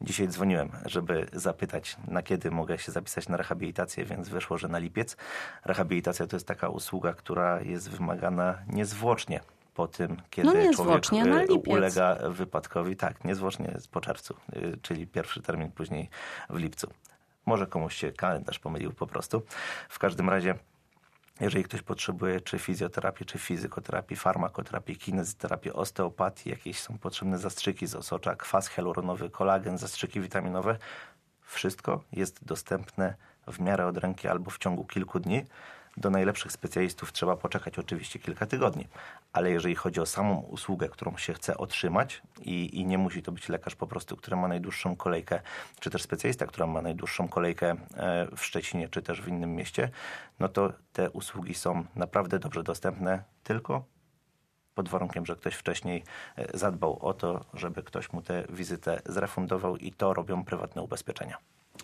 Dzisiaj dzwoniłem, żeby zapytać, na kiedy mogę się zapisać na rehabilitację, więc wyszło, że na lipiec. Rehabilitacja to jest taka usługa, która jest wymagana niezwłocznie po tym, kiedy no człowiek na ulega wypadkowi. Tak, niezwłocznie po czerwcu, czyli pierwszy termin później w lipcu. Może komuś się kalendarz pomylił po prostu. W każdym razie, jeżeli ktoś potrzebuje czy fizjoterapii, czy fizykoterapii, farmakoterapii, kinezjoterapii, osteopatii, jakieś są potrzebne zastrzyki z osocza, kwas hialuronowy, kolagen, zastrzyki witaminowe, wszystko jest dostępne w miarę od ręki albo w ciągu kilku dni. Do najlepszych specjalistów trzeba poczekać oczywiście kilka tygodni, ale jeżeli chodzi o samą usługę, którą się chce otrzymać i, i nie musi to być lekarz po prostu, który ma najdłuższą kolejkę, czy też specjalista, która ma najdłuższą kolejkę w Szczecinie, czy też w innym mieście, no to te usługi są naprawdę dobrze dostępne, tylko pod warunkiem, że ktoś wcześniej zadbał o to, żeby ktoś mu tę wizytę zrefundował i to robią prywatne ubezpieczenia.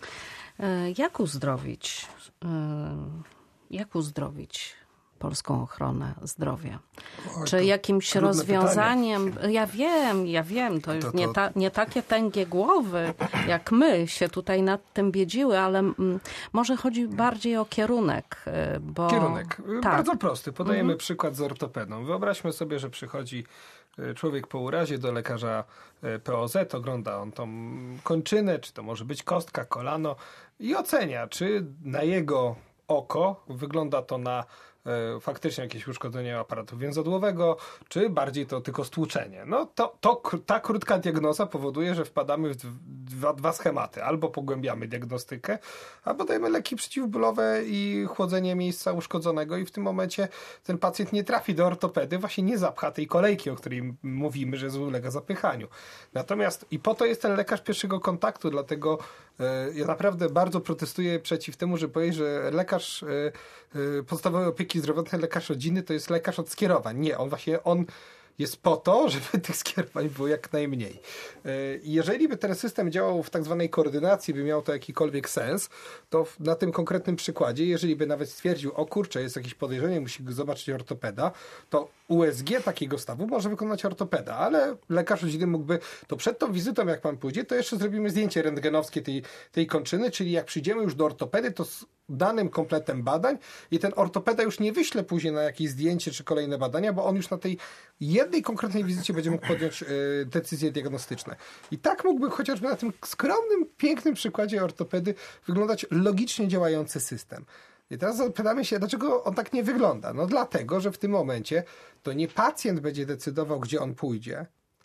Jak uzdrowić... Jak uzdrowić polską ochronę zdrowia? Oj, Czy jakimś rozwiązaniem... Pytanie. Ja wiem, ja wiem, to już to, to... Nie, ta, nie takie tęgie głowy, jak my się tutaj nad tym biedziły, ale m, może chodzi bardziej o kierunek. Bo... Kierunek. Tak. Bardzo prosty. Podajemy Mhm. przykład z ortopedą. Wyobraźmy sobie, że przychodzi człowiek po urazie do lekarza P O Z, ogląda on tą kończynę, czy to może być kostka, kolano i ocenia, czy na jego oko wygląda to na e, faktycznie jakieś uszkodzenie aparatu więzadłowego, czy bardziej to tylko stłuczenie. No to, to ta krótka diagnoza powoduje, że wpadamy w dwa, dwa schematy. Albo pogłębiamy diagnostykę, albo dajemy leki przeciwbólowe i chłodzenie miejsca uszkodzonego i w tym momencie ten pacjent nie trafi do ortopedy, właśnie nie zapcha tej kolejki, o której mówimy, że ulega zapychaniu. Natomiast i po to jest ten lekarz pierwszego kontaktu, dlatego e, ja naprawdę bardzo protestuję przeciw temu, że powiedzieć, że lekarz e, e, podstawowej opieki zdrowotnej, lekarz rodzinny to jest lekarz od skierowań. Nie, on właśnie on jest po to, żeby tych skierowań było jak najmniej. I jeżeli by ten system działał w tak zwanej koordynacji, by miał to jakikolwiek sens, to na tym konkretnym przykładzie, jeżeli by nawet stwierdził, o kurczę, jest jakieś podejrzenie, musi zobaczyć ortopeda, to U S G takiego stawu może wykonać ortopeda, ale lekarz rodzinny mógłby, to przed tą wizytą, jak pan pójdzie, to jeszcze zrobimy zdjęcie rentgenowskie tej, tej kończyny, czyli jak przyjdziemy już do ortopedy, to z danym kompletem badań i ten ortopeda już nie wyśle później na jakieś zdjęcie czy kolejne badania, bo on już na tej jednej konkretnej wizycie będzie mógł podjąć y, decyzje diagnostyczne. I tak mógłby chociażby na tym skromnym, pięknym przykładzie ortopedy wyglądać logicznie działający system. I teraz zapytamy się, dlaczego on tak nie wygląda? No dlatego, że w tym momencie to nie pacjent będzie decydował, gdzie on pójdzie,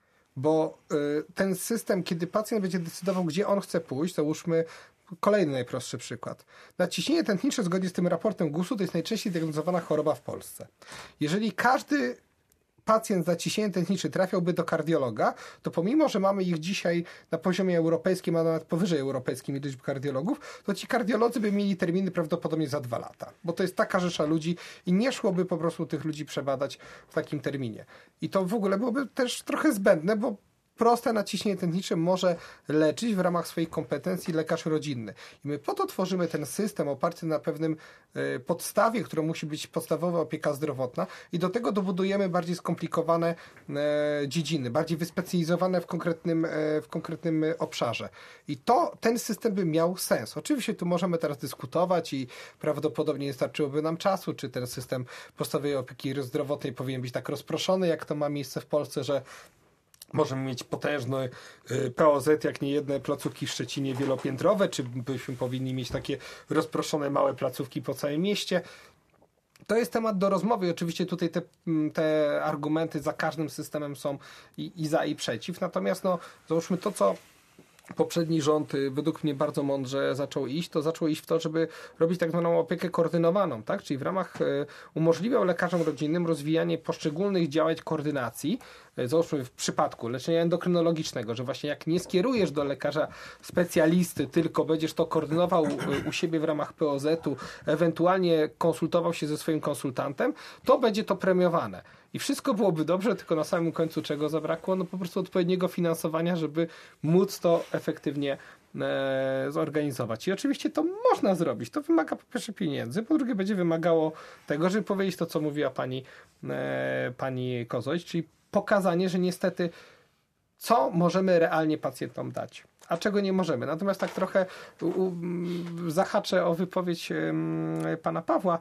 bo y, ten system, kiedy pacjent będzie decydował, gdzie on chce pójść, załóżmy kolejny najprostszy przykład. Nadciśnienie tętnicze zgodnie z tym raportem gusu to jest najczęściej diagnozowana choroba w Polsce. Jeżeli każdy pacjent z naciśnieniem tętniczym trafiałby do kardiologa, to pomimo, że mamy ich dzisiaj na poziomie europejskim, a nawet powyżej europejskim liczb kardiologów, to ci kardiolodzy by mieli terminy prawdopodobnie za dwa lata. Bo to jest taka rzesza ludzi i nie szłoby po prostu tych ludzi przebadać w takim terminie. I to w ogóle byłoby też trochę zbędne, bo proste naciśnienie tętnicze może leczyć w ramach swoich kompetencji lekarz rodzinny. I my po to tworzymy ten system oparty na pewnym y, podstawie, którą musi być podstawowa opieka zdrowotna i do tego dobudujemy bardziej skomplikowane y, dziedziny, bardziej wyspecjalizowane w konkretnym, y, w konkretnym obszarze. I to, ten system by miał sens. Oczywiście tu możemy teraz dyskutować i prawdopodobnie nie starczyłoby nam czasu, czy ten system podstawowej opieki zdrowotnej powinien być tak rozproszony, jak to ma miejsce w Polsce, że możemy mieć potężny P O Z, jak nie jedne placówki w Szczecinie wielopiętrowe, czy byśmy powinni mieć takie rozproszone małe placówki po całym mieście. To jest temat do rozmowy. Oczywiście tutaj te, te argumenty za każdym systemem są i, i za, i przeciw. Natomiast no, załóżmy to, co poprzedni rząd według mnie bardzo mądrze zaczął iść, to zaczął iść w to, żeby robić tak zwaną opiekę koordynowaną, tak? Czyli w ramach umożliwiał lekarzom rodzinnym rozwijanie poszczególnych działań koordynacji, załóżmy w przypadku leczenia endokrynologicznego, że właśnie jak nie skierujesz do lekarza specjalisty, tylko będziesz to koordynował u siebie w ramach P O Z-u, ewentualnie konsultował się ze swoim konsultantem, to będzie to premiowane. I wszystko byłoby dobrze, tylko na samym końcu czego zabrakło? No po prostu odpowiedniego finansowania, żeby móc to efektywnie e, zorganizować. I oczywiście to można zrobić. To wymaga po pierwsze pieniędzy, po drugie będzie wymagało tego, żeby powiedzieć to, co mówiła pani, e, pani Kozoś, czyli pokazanie, że niestety co możemy realnie pacjentom dać. a czego nie możemy. Natomiast tak trochę u, u, zahaczę o wypowiedź um, pana Pawła.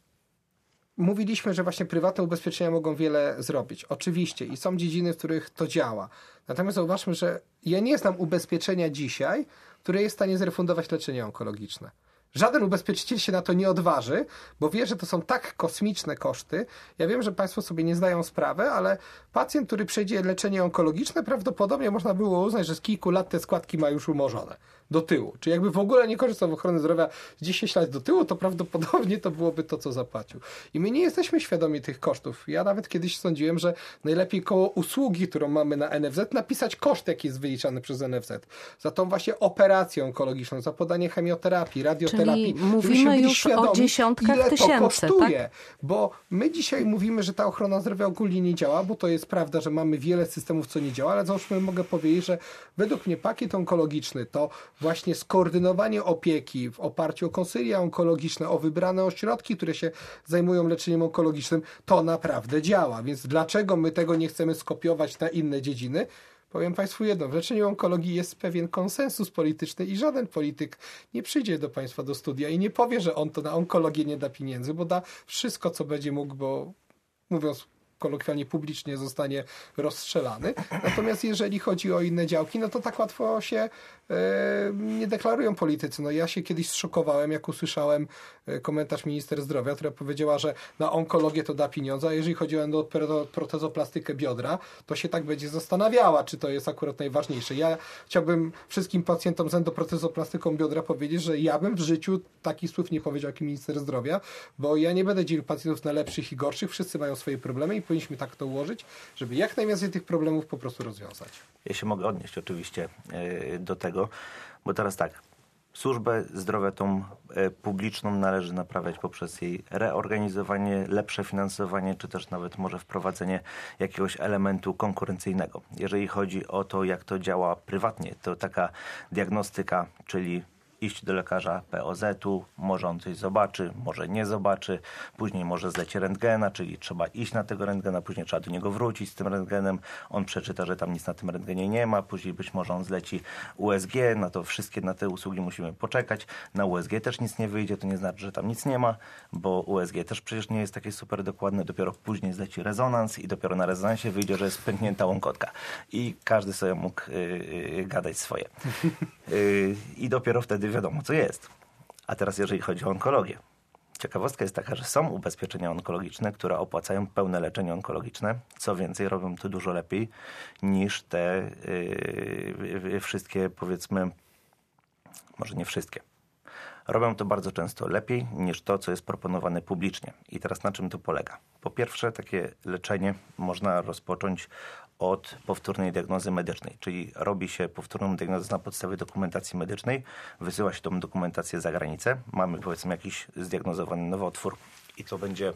Mówiliśmy, że właśnie prywatne ubezpieczenia mogą wiele zrobić. Oczywiście i są dziedziny, w których to działa. Natomiast zauważmy, że ja nie znam ubezpieczenia dzisiaj, które jest w stanie zrefundować leczenie onkologiczne. Żaden ubezpieczyciel się na to nie odważy, bo wie, że to są tak kosmiczne koszty. Ja wiem, że Państwo sobie nie zdają sprawy, ale pacjent, który przejdzie leczenie onkologiczne, prawdopodobnie można było uznać, że z kilku lat te składki ma już umorzone do tyłu. Czy jakby w ogóle nie korzystał w ochronie zdrowia z dziesięć lat do tyłu, to prawdopodobnie to byłoby to, co zapłacił. I my nie jesteśmy świadomi tych kosztów. Ja nawet kiedyś sądziłem, że najlepiej koło usługi, którą mamy na N F Z, napisać koszt, jaki jest wyliczany przez N F Z. Za tą właśnie operację onkologiczną, za podanie chemioterapii, radioterapii. Czyli mówimy już świadomi, o dziesiątkach ile tysięcy, to kosztuje. tak? Bo my dzisiaj mówimy, że ta ochrona zdrowia ogólnie nie działa, bo to jest prawda, że mamy wiele systemów, co nie działa, ale załóżmy, mogę powiedzieć, że według mnie pakiet onkologiczny to właśnie skoordynowanie opieki w oparciu o konsylia onkologiczne, o wybrane ośrodki, które się zajmują leczeniem onkologicznym, to naprawdę działa. Więc dlaczego my tego nie chcemy skopiować na inne dziedziny? Powiem Państwu jedno, w leczeniu onkologii jest pewien konsensus polityczny i żaden polityk nie przyjdzie do Państwa do studia i nie powie, że on to na onkologię nie da pieniędzy, bo da wszystko, co będzie mógł, bo mówiąc kolokwialnie publicznie zostanie rozstrzelany. Natomiast jeżeli chodzi o inne działki, no to tak łatwo się e, nie deklarują politycy. No ja się kiedyś zszokowałem, jak usłyszałem komentarz minister zdrowia, która powiedziała, że na onkologię to da pieniądze, a jeżeli chodzi o protezoplastykę biodra, to się tak będzie zastanawiała, czy to jest akurat najważniejsze. Ja chciałbym wszystkim pacjentom z endoprotezoplastyką biodra powiedzieć, że ja bym w życiu takich słów nie powiedział jak minister zdrowia, bo ja nie będę dzielił pacjentów na lepszych i gorszych, wszyscy mają swoje problemy i powinniśmy tak to ułożyć, żeby jak najwięcej tych problemów po prostu rozwiązać. Ja się mogę odnieść oczywiście do tego, bo teraz tak, służbę zdrowia tą publiczną należy naprawiać poprzez jej reorganizowanie, lepsze finansowanie, czy też nawet może wprowadzenie jakiegoś elementu konkurencyjnego. Jeżeli chodzi o to, jak to działa prywatnie, to taka diagnostyka, czyli iść do lekarza P O Z-u, może on coś zobaczy, może nie zobaczy, później może zleci rentgena, czyli trzeba iść na tego rentgena, później trzeba do niego wrócić z tym rentgenem, on przeczyta, że tam nic na tym rentgenie nie ma, później być może on zleci U S G, na to wszystkie, na te usługi musimy poczekać, na U S G też nic nie wyjdzie, to nie znaczy, że tam nic nie ma, bo U S G też przecież nie jest takie super dokładne, dopiero później zleci rezonans i dopiero na rezonansie wyjdzie, że jest pęknięta łąkotka i każdy sobie mógł yy, gadać swoje. Yy, I dopiero wtedy wiadomo, co jest. A teraz jeżeli chodzi o onkologię. Ciekawostka jest taka, że są ubezpieczenia onkologiczne, które opłacają pełne leczenie onkologiczne. Co więcej, robią to dużo lepiej niż te yy, wszystkie, powiedzmy, może nie wszystkie. Robią to bardzo często lepiej niż to, co jest proponowane publicznie. I teraz na czym to polega? Po pierwsze, takie leczenie można rozpocząć od powtórnej diagnozy medycznej, czyli robi się powtórną diagnozę na podstawie dokumentacji medycznej, wysyła się tą dokumentację za granicę, mamy powiedzmy jakiś zdiagnozowany nowotwór i to będzie...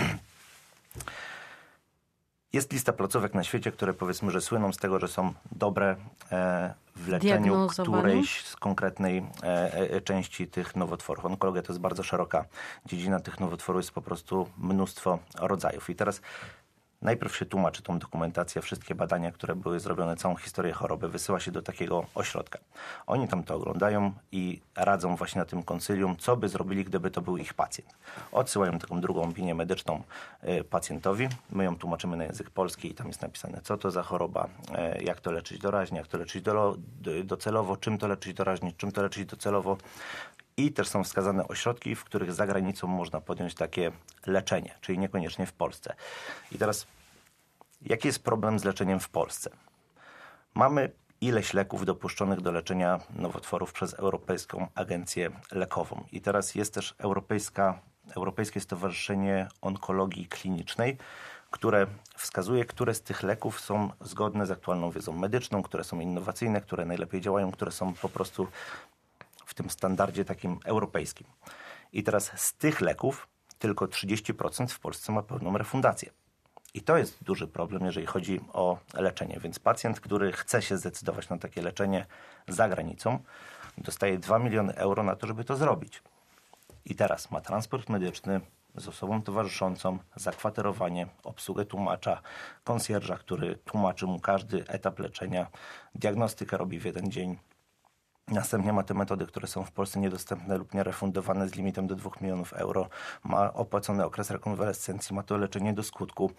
Jest lista placówek na świecie, które powiedzmy, że słyną z tego, że są dobre e, w leczeniu którejś z konkretnej e, e, części tych nowotworów. Onkologia to jest bardzo szeroka dziedzina, tych nowotworów jest po prostu mnóstwo rodzajów. I teraz najpierw się tłumaczy tą dokumentację, wszystkie badania, które były zrobione, całą historię choroby, wysyła się do takiego ośrodka. Oni tam to oglądają i radzą właśnie na tym konsylium, co by zrobili, gdyby to był ich pacjent. Odsyłają taką drugą opinię medyczną y, pacjentowi. My ją tłumaczymy na język polski i tam jest napisane, co to za choroba, y, jak to leczyć doraźnie, jak to leczyć do, do, docelowo, czym to leczyć doraźnie, czym to leczyć docelowo. I też są wskazane ośrodki, w których za granicą można podjąć takie leczenie, czyli niekoniecznie w Polsce. I teraz, jaki jest problem z leczeniem w Polsce? Mamy ileś leków dopuszczonych do leczenia nowotworów przez Europejską Agencję Lekową. I teraz jest też Europejska, Europejskie Stowarzyszenie Onkologii Klinicznej, które wskazuje, które z tych leków są zgodne z aktualną wiedzą medyczną, które są innowacyjne, które najlepiej działają, które są po prostu w tym standardzie takim europejskim. I teraz z tych leków tylko trzydzieści procent w Polsce ma pełną refundację. I to jest duży problem, jeżeli chodzi o leczenie. Więc pacjent, który chce się zdecydować na takie leczenie za granicą, dostaje dwa miliony euro na to, żeby to zrobić. I teraz ma transport medyczny z osobą towarzyszącą, zakwaterowanie, obsługę tłumacza, konsjerża, który tłumaczy mu każdy etap leczenia, diagnostykę robi w jeden dzień. Następnie ma te metody, które są w Polsce niedostępne lub nierefundowane z limitem do dwóch milionów euro. Ma opłacony okres rekonwalescencji, ma to leczenie do skutku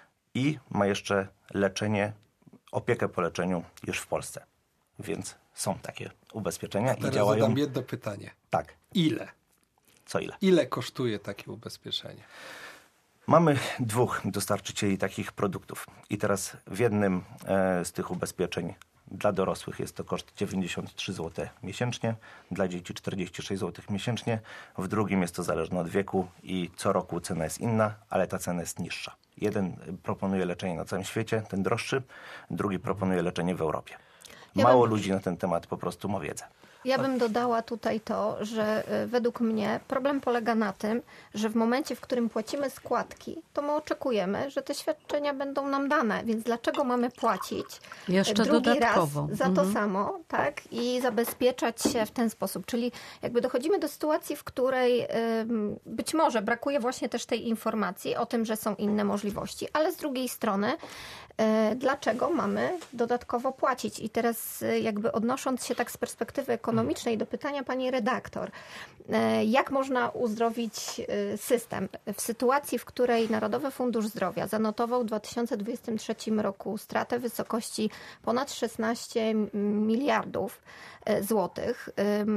i ma jeszcze leczenie, opiekę po leczeniu już w Polsce. Więc są takie ubezpieczenia. A teraz i działają. zadam jedno pytanie. Tak. Ile? Co ile? Ile kosztuje takie ubezpieczenie? Mamy dwóch dostarczycieli takich produktów. I teraz w jednym e, z tych ubezpieczeń dla dorosłych jest to koszt dziewięćdziesiąt trzy złote miesięcznie, dla dzieci czterdzieści sześć złotych miesięcznie. W drugim jest to zależne od wieku i co roku cena jest inna, ale ta cena jest niższa. Jeden proponuje leczenie na całym świecie, ten droższy, drugi proponuje leczenie w Europie. Ja Mało bym... ludzi na ten temat po prostu ma wiedzę. Ja bym dodała tutaj to, że według mnie problem polega na tym, że w momencie, w którym płacimy składki, to my oczekujemy, że te świadczenia będą nam dane, więc dlaczego mamy płacić jeszcze drugi dodatkowo raz za mhm. to samo, tak? I zabezpieczać się w ten sposób. Czyli jakby dochodzimy do sytuacji, w której ym, być może brakuje właśnie też tej informacji o tym, że są inne możliwości, ale z drugiej strony dlaczego mamy dodatkowo płacić. I teraz jakby odnosząc się tak z perspektywy ekonomicznej do pytania pani redaktor, jak można uzdrowić system? W sytuacji, w której Narodowy Fundusz Zdrowia zanotował w dwa tysiące dwudziestym trzecim roku stratę w wysokości ponad szesnaście miliardów złotych,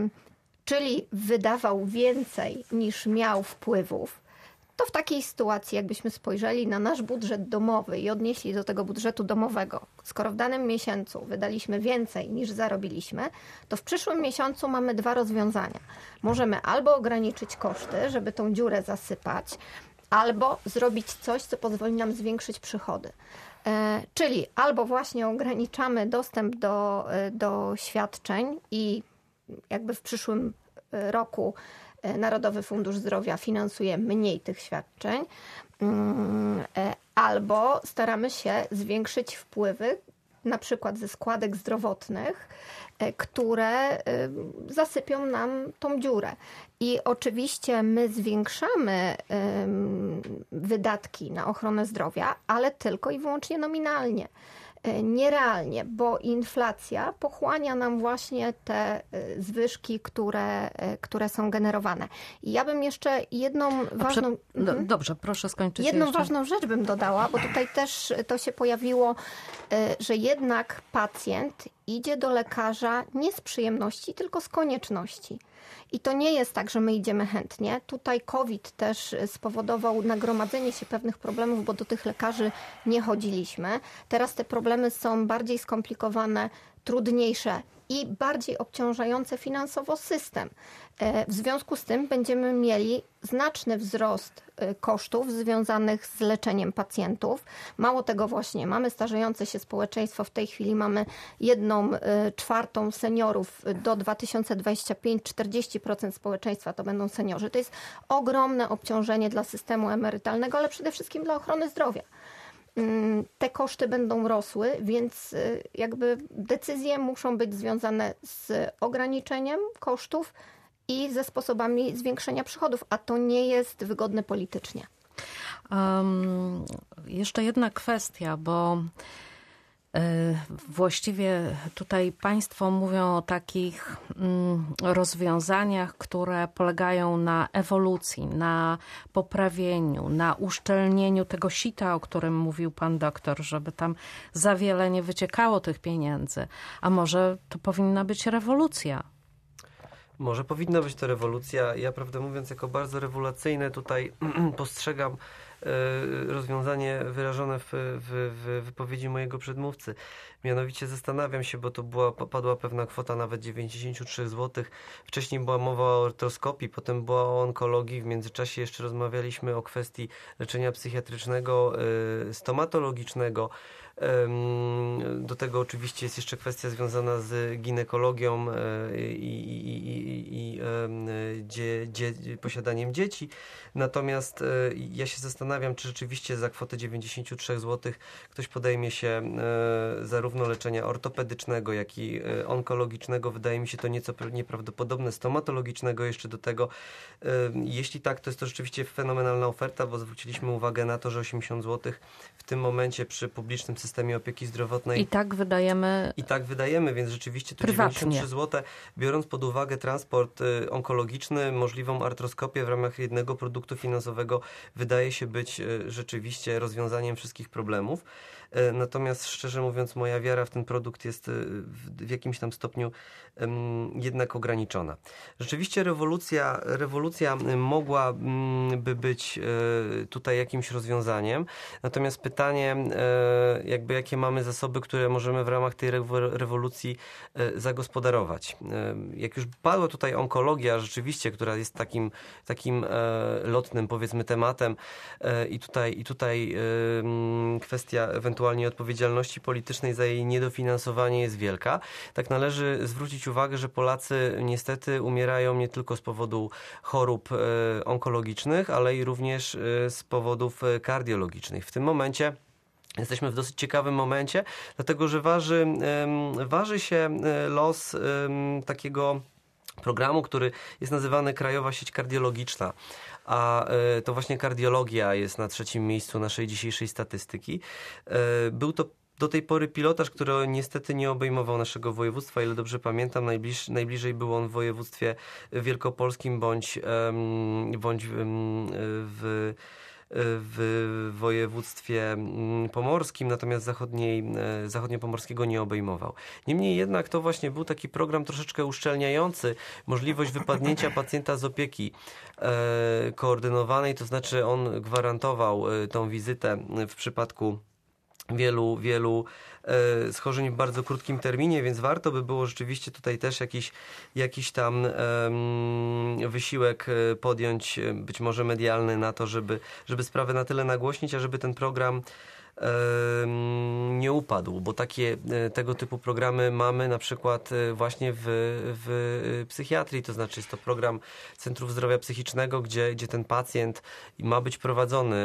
czyli wydawał więcej niż miał wpływów, to w takiej sytuacji, jakbyśmy spojrzeli na nasz budżet domowy i odnieśli do tego budżetu domowego, skoro w danym miesiącu wydaliśmy więcej niż zarobiliśmy, to w przyszłym miesiącu mamy dwa rozwiązania. Możemy albo ograniczyć koszty, żeby tą dziurę zasypać, albo zrobić coś, co pozwoli nam zwiększyć przychody. E, czyli albo właśnie ograniczamy dostęp do, do świadczeń i jakby w przyszłym roku Narodowy Fundusz Zdrowia finansuje mniej tych świadczeń, albo staramy się zwiększyć wpływy, na przykład ze składek zdrowotnych, które zasypią nam tą dziurę. I oczywiście my zwiększamy wydatki na ochronę zdrowia, ale tylko i wyłącznie nominalnie. Nierealnie, bo inflacja pochłania nam właśnie te zwyżki, które, które są generowane. I ja bym jeszcze jedną ważną... Prze... Dobrze, proszę skończyć. Jedną jeszcze. ważną rzecz bym dodała, bo tutaj też to się pojawiło, że jednak pacjent idzie do lekarza nie z przyjemności, tylko z konieczności. I to nie jest tak, że my idziemy chętnie. Tutaj COVID też spowodował nagromadzenie się pewnych problemów, bo do tych lekarzy nie chodziliśmy. Teraz te problemy są bardziej skomplikowane, trudniejsze i bardziej obciążające finansowo system. W związku z tym będziemy mieli znaczny wzrost kosztów związanych z leczeniem pacjentów. Mało tego właśnie, mamy starzejące się społeczeństwo. W tej chwili mamy jedną czwartą seniorów do dwa tysiące dwudziestego piątego, czterdzieści procent społeczeństwa to będą seniorzy. To jest ogromne obciążenie dla systemu emerytalnego, ale przede wszystkim dla ochrony zdrowia. Te koszty będą rosły, więc jakby decyzje muszą być związane z ograniczeniem kosztów i ze sposobami zwiększenia przychodów, a to nie jest wygodne politycznie. Um, jeszcze jedna kwestia, bo właściwie tutaj państwo mówią o takich rozwiązaniach, które polegają na ewolucji, na poprawieniu, na uszczelnieniu tego sita, o którym mówił pan doktor, żeby tam za wiele nie wyciekało tych pieniędzy. A może to powinna być rewolucja? Może powinna być to rewolucja. Ja, prawdę mówiąc, jako bardzo rewolucyjne tutaj postrzegam rozwiązanie wyrażone w, w, w wypowiedzi mojego przedmówcy. Mianowicie zastanawiam się, bo to była, padła pewna kwota nawet dziewięćdziesiąt trzy złotych. Wcześniej była mowa o ortoskopii, potem była o onkologii. W międzyczasie jeszcze rozmawialiśmy o kwestii leczenia psychiatrycznego, stomatologicznego. Do tego oczywiście jest jeszcze kwestia związana z ginekologią i, i, i, i dzie, dzie, posiadaniem dzieci. Natomiast ja się zastanawiam, zastanawiam, czy rzeczywiście za kwotę dziewięćdziesiąt trzy złotych ktoś podejmie się e, zarówno leczenia ortopedycznego, jak i e, onkologicznego. Wydaje mi się to nieco nieprawdopodobne, stomatologicznego jeszcze do tego. E, jeśli tak, to jest to rzeczywiście fenomenalna oferta, bo zwróciliśmy uwagę na to, że osiemdziesiąt złotych w tym momencie przy publicznym systemie opieki zdrowotnej I tak wydajemy I tak wydajemy, więc rzeczywiście to prywatnie. dziewięćdziesiąt trzy złote, biorąc pod uwagę transport y, onkologiczny, możliwą artroskopię w ramach jednego produktu finansowego, wydaje się być y, rzeczywiście rozwiązaniem wszystkich problemów. Y, natomiast szczerze mówiąc, moja wiara w ten produkt jest y, w, w jakimś tam stopniu y, jednak ograniczona. Rzeczywiście rewolucja, rewolucja mogłaby być y, tutaj jakimś rozwiązaniem, natomiast pytanie, y, jakby jakie mamy zasoby, które możemy w ramach tej rewolucji zagospodarować. Jak już padła tutaj onkologia rzeczywiście, która jest takim, takim lotnym, powiedzmy, tematem i tutaj, i tutaj kwestia ewentualnie odpowiedzialności politycznej za jej niedofinansowanie jest wielka, tak należy zwrócić uwagę, że Polacy niestety umierają nie tylko z powodu chorób onkologicznych, ale i również z powodów kardiologicznych. W tym momencie jesteśmy w dosyć ciekawym momencie, dlatego że waży, waży się los takiego programu, który jest nazywany Krajowa Sieć Kardiologiczna, a to właśnie kardiologia jest na trzecim miejscu naszej dzisiejszej statystyki. Był to do tej pory pilotaż, który niestety nie obejmował naszego województwa, ile dobrze pamiętam, najbliż, najbliżej był on w województwie wielkopolskim bądź, bądź w w województwie pomorskim, natomiast zachodniej, zachodniopomorskiego nie obejmował. Niemniej jednak to właśnie był taki program troszeczkę uszczelniający możliwość wypadnięcia pacjenta z opieki e, koordynowanej, to znaczy on gwarantował tą wizytę w przypadku wielu, wielu e, schorzeń w bardzo krótkim terminie, więc warto by było rzeczywiście tutaj też jakiś, jakiś tam e, wysiłek podjąć, być może medialny, na to, żeby, żeby sprawę na tyle nagłośnić, a żeby ten program nie upadł, bo takie tego typu programy mamy na przykład właśnie w, w psychiatrii, to znaczy jest to program Centrów Zdrowia Psychicznego, gdzie, gdzie ten pacjent ma być prowadzony.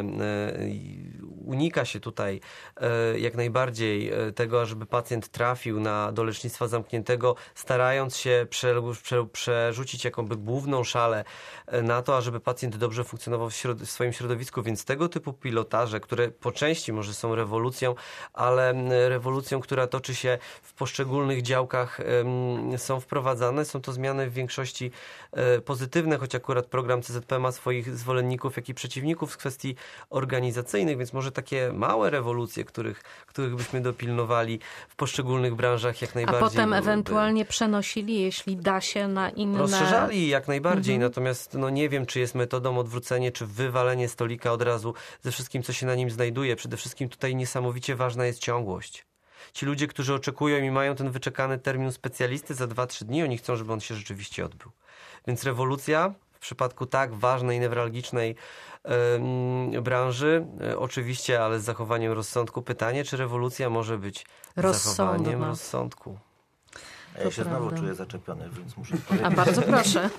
Unika się tutaj jak najbardziej tego, ażeby pacjent trafił na, do lecznictwa zamkniętego, starając się prze, prze, przerzucić jakąby główną szalę na to, ażeby pacjent dobrze funkcjonował w, środ- w swoim środowisku, więc tego typu pilotaże, które po części może są rewolucją, ale rewolucją, która toczy się w poszczególnych działkach, są wprowadzane. Są to zmiany w większości pozytywne, choć akurat program C Z P ma swoich zwolenników, jak i przeciwników z kwestii organizacyjnych, więc może takie małe rewolucje, których, których byśmy dopilnowali w poszczególnych branżach jak najbardziej. A potem byłyby. ewentualnie przenosili, jeśli da się, na inne... Rozszerzali jak najbardziej, Mhm. natomiast no nie wiem, czy jest metodą odwrócenie, czy wywalenie stolika od razu ze wszystkim, co się na nim znajduje. Przede wszystkim tutaj niesamowicie ważna jest ciągłość. Ci ludzie, którzy oczekują i mają ten wyczekany termin specjalisty za dwa trzy dni, oni chcą, żeby on się rzeczywiście odbył. Więc rewolucja w przypadku tak ważnej, newralgicznej yy, branży, yy, oczywiście, ale z zachowaniem rozsądku. Pytanie, czy rewolucja może być Rozsądna. zachowaniem rozsądku? Ja To się prawda. znowu czuję zaczepiony, więc muszę powiedzieć. A bardzo proszę.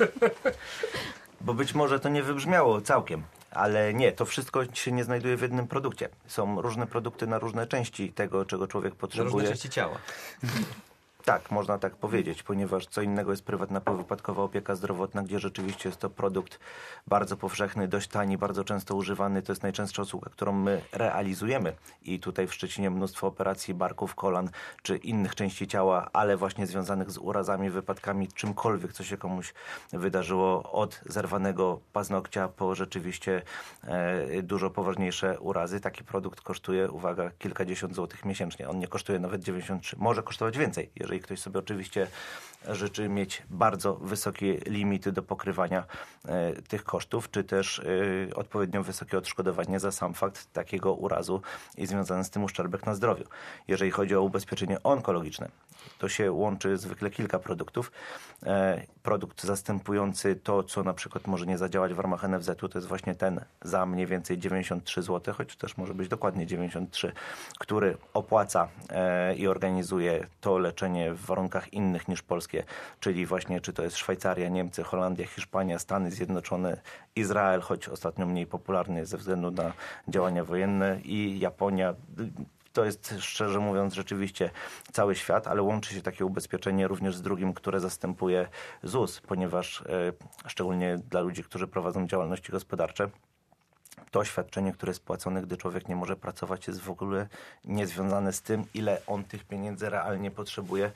Bo być może to nie wybrzmiało całkiem, ale nie, to wszystko się nie znajduje w jednym produkcie. Są różne produkty na różne części tego, czego człowiek Na potrzebuje. różne części ciała. Tak, można tak powiedzieć, ponieważ co innego jest prywatna powypadkowa opieka zdrowotna, gdzie rzeczywiście jest to produkt bardzo powszechny, dość tani, bardzo często używany. To jest najczęstsza usługa, którą my realizujemy. I tutaj w Szczecinie mnóstwo operacji barków, kolan czy innych części ciała, ale właśnie związanych z urazami, wypadkami, czymkolwiek, co się komuś wydarzyło, od zerwanego paznokcia po rzeczywiście e, dużo poważniejsze urazy. Taki produkt kosztuje, uwaga, kilkadziesiąt złotych miesięcznie. On nie kosztuje nawet dziewięćdziesiąt trzy. Może kosztować więcej, jeżeli ktoś sobie oczywiście życzy mieć bardzo wysokie limity do pokrywania e, tych kosztów, czy też e, odpowiednio wysokie odszkodowanie za sam fakt takiego urazu i związany z tym uszczerbek na zdrowiu. Jeżeli chodzi o ubezpieczenie onkologiczne, to się łączy zwykle kilka produktów. E, produkt zastępujący to, co na przykład może nie zadziałać w ramach N F Z-u, to jest właśnie ten za mniej więcej dziewięćdziesiąt trzy złote, choć też może być dokładnie dziewięćdziesiąt trzy, który opłaca e, i organizuje to leczenie ubezpieczenie w warunkach innych niż polskie, czyli właśnie czy to jest Szwajcaria, Niemcy, Holandia, Hiszpania, Stany Zjednoczone, Izrael, choć ostatnio mniej popularny ze względu na działania wojenne, i Japonia. To jest, szczerze mówiąc, rzeczywiście cały świat, ale łączy się takie ubezpieczenie również z drugim, które zastępuje Z U S, ponieważ e, szczególnie dla ludzi, którzy prowadzą działalności gospodarcze, to świadczenie, które jest płacone, gdy człowiek nie może pracować, jest w ogóle niezwiązane z tym, ile on tych pieniędzy realnie potrzebuje.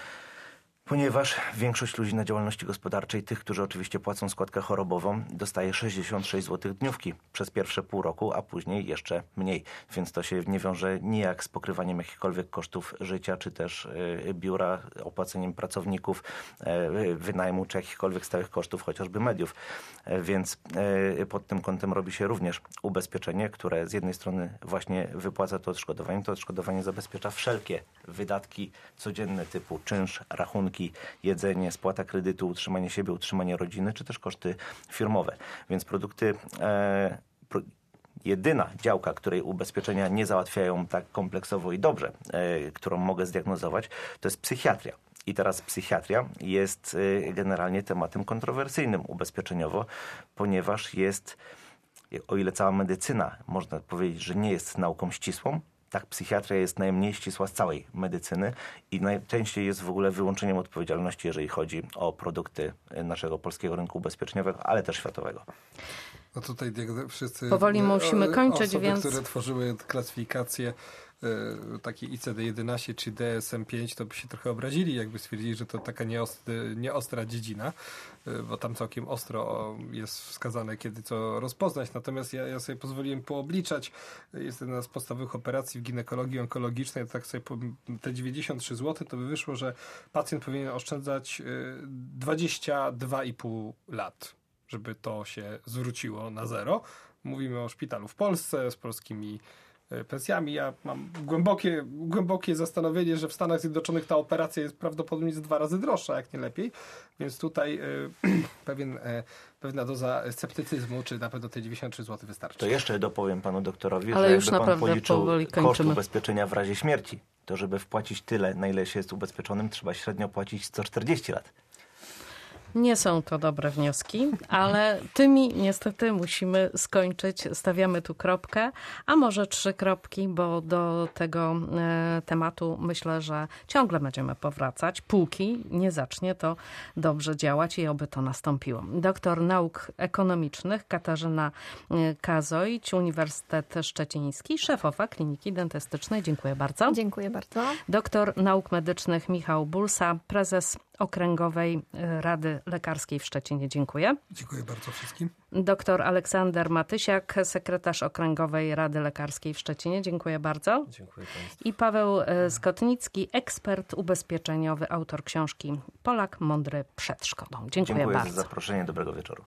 Ponieważ większość ludzi na działalności gospodarczej, tych, którzy oczywiście płacą składkę chorobową, dostaje sześćdziesiąt sześć złotych dniówki przez pierwsze pół roku, a później jeszcze mniej. Więc to się nie wiąże nijak z pokrywaniem jakichkolwiek kosztów życia, czy też y, biura, opłaceniem pracowników, y, wynajmu, czy jakichkolwiek stałych kosztów, chociażby mediów. Y, więc y, pod tym kątem robi się również ubezpieczenie, które z jednej strony właśnie wypłaca to odszkodowanie. To odszkodowanie zabezpiecza wszelkie wydatki codzienne typu czynsz, rachunki, jedzenie, spłata kredytu, utrzymanie siebie, utrzymanie rodziny, czy też koszty firmowe. Więc produkty, e, pro, jedyna działka, której ubezpieczenia nie załatwiają tak kompleksowo i dobrze, e, którą mogę zdiagnozować, to jest psychiatria. I teraz psychiatria jest e, generalnie tematem kontrowersyjnym ubezpieczeniowo, ponieważ jest, o ile cała medycyna, można powiedzieć, że nie jest nauką ścisłą, tak, psychiatria jest najmniej ścisła z całej medycyny i najczęściej jest w ogóle wyłączeniem odpowiedzialności, jeżeli chodzi o produkty naszego polskiego rynku ubezpieczeniowego, ale też światowego. No tutaj wszyscy powoli musimy kończyć, osoby, więc... które tworzyły klasyfikację y, takie I C D jedenaście czy D S M pięć, to by się trochę obrazili, jakby stwierdzili, że to taka nieostry, nieostra dziedzina, y, bo tam całkiem ostro jest wskazane, kiedy co rozpoznać. Natomiast ja, ja sobie pozwoliłem poobliczać. Jest jedna z podstawowych operacji w ginekologii onkologicznej. Tak sobie po, te dziewięćdziesiąt trzy złote, to by wyszło, że pacjent powinien oszczędzać y, dwadzieścia dwa i pół lat, żeby to się zwróciło na zero. Mówimy o szpitalu w Polsce z polskimi pensjami. Ja mam głębokie, głębokie zastanowienie, że w Stanach Zjednoczonych ta operacja jest prawdopodobnie z dwa razy droższa, jak nie lepiej. Więc tutaj y, pewien, y, pewna doza sceptycyzmu, czy na pewno te dziewięćdziesiąt trzy złote wystarczy. To jeszcze dopowiem panu doktorowi, ale że już jakby pan naprawdę policzył powoli koszt kończymy. ubezpieczenia w razie śmierci, to żeby wpłacić tyle, na ile się jest ubezpieczonym, trzeba średnio płacić sto czterdzieści lat. Nie są to dobre wnioski, ale tymi niestety musimy skończyć. Stawiamy tu kropkę, a może trzy kropki, bo do tego e, tematu myślę, że ciągle będziemy powracać, póki nie zacznie to dobrze działać i oby to nastąpiło. Doktor nauk ekonomicznych Katarzyna Kazojć, Uniwersytet Szczeciński, szefowa Kliniki Dentystycznej. Dziękuję bardzo. Dziękuję bardzo. Doktor nauk medycznych Michał Bulsa, prezes Okręgowej Rady Lekarskiej w Szczecinie. Dziękuję. Dziękuję bardzo wszystkim. Doktor Aleksander Matysiak, sekretarz Okręgowej Rady Lekarskiej w Szczecinie. Dziękuję bardzo. Dziękuję państwu. I Paweł Skotnicki, ekspert ubezpieczeniowy, autor książki Polak mądry przed szkodą. Dziękuję, Dziękuję bardzo. za zaproszenie. Dobrego wieczoru.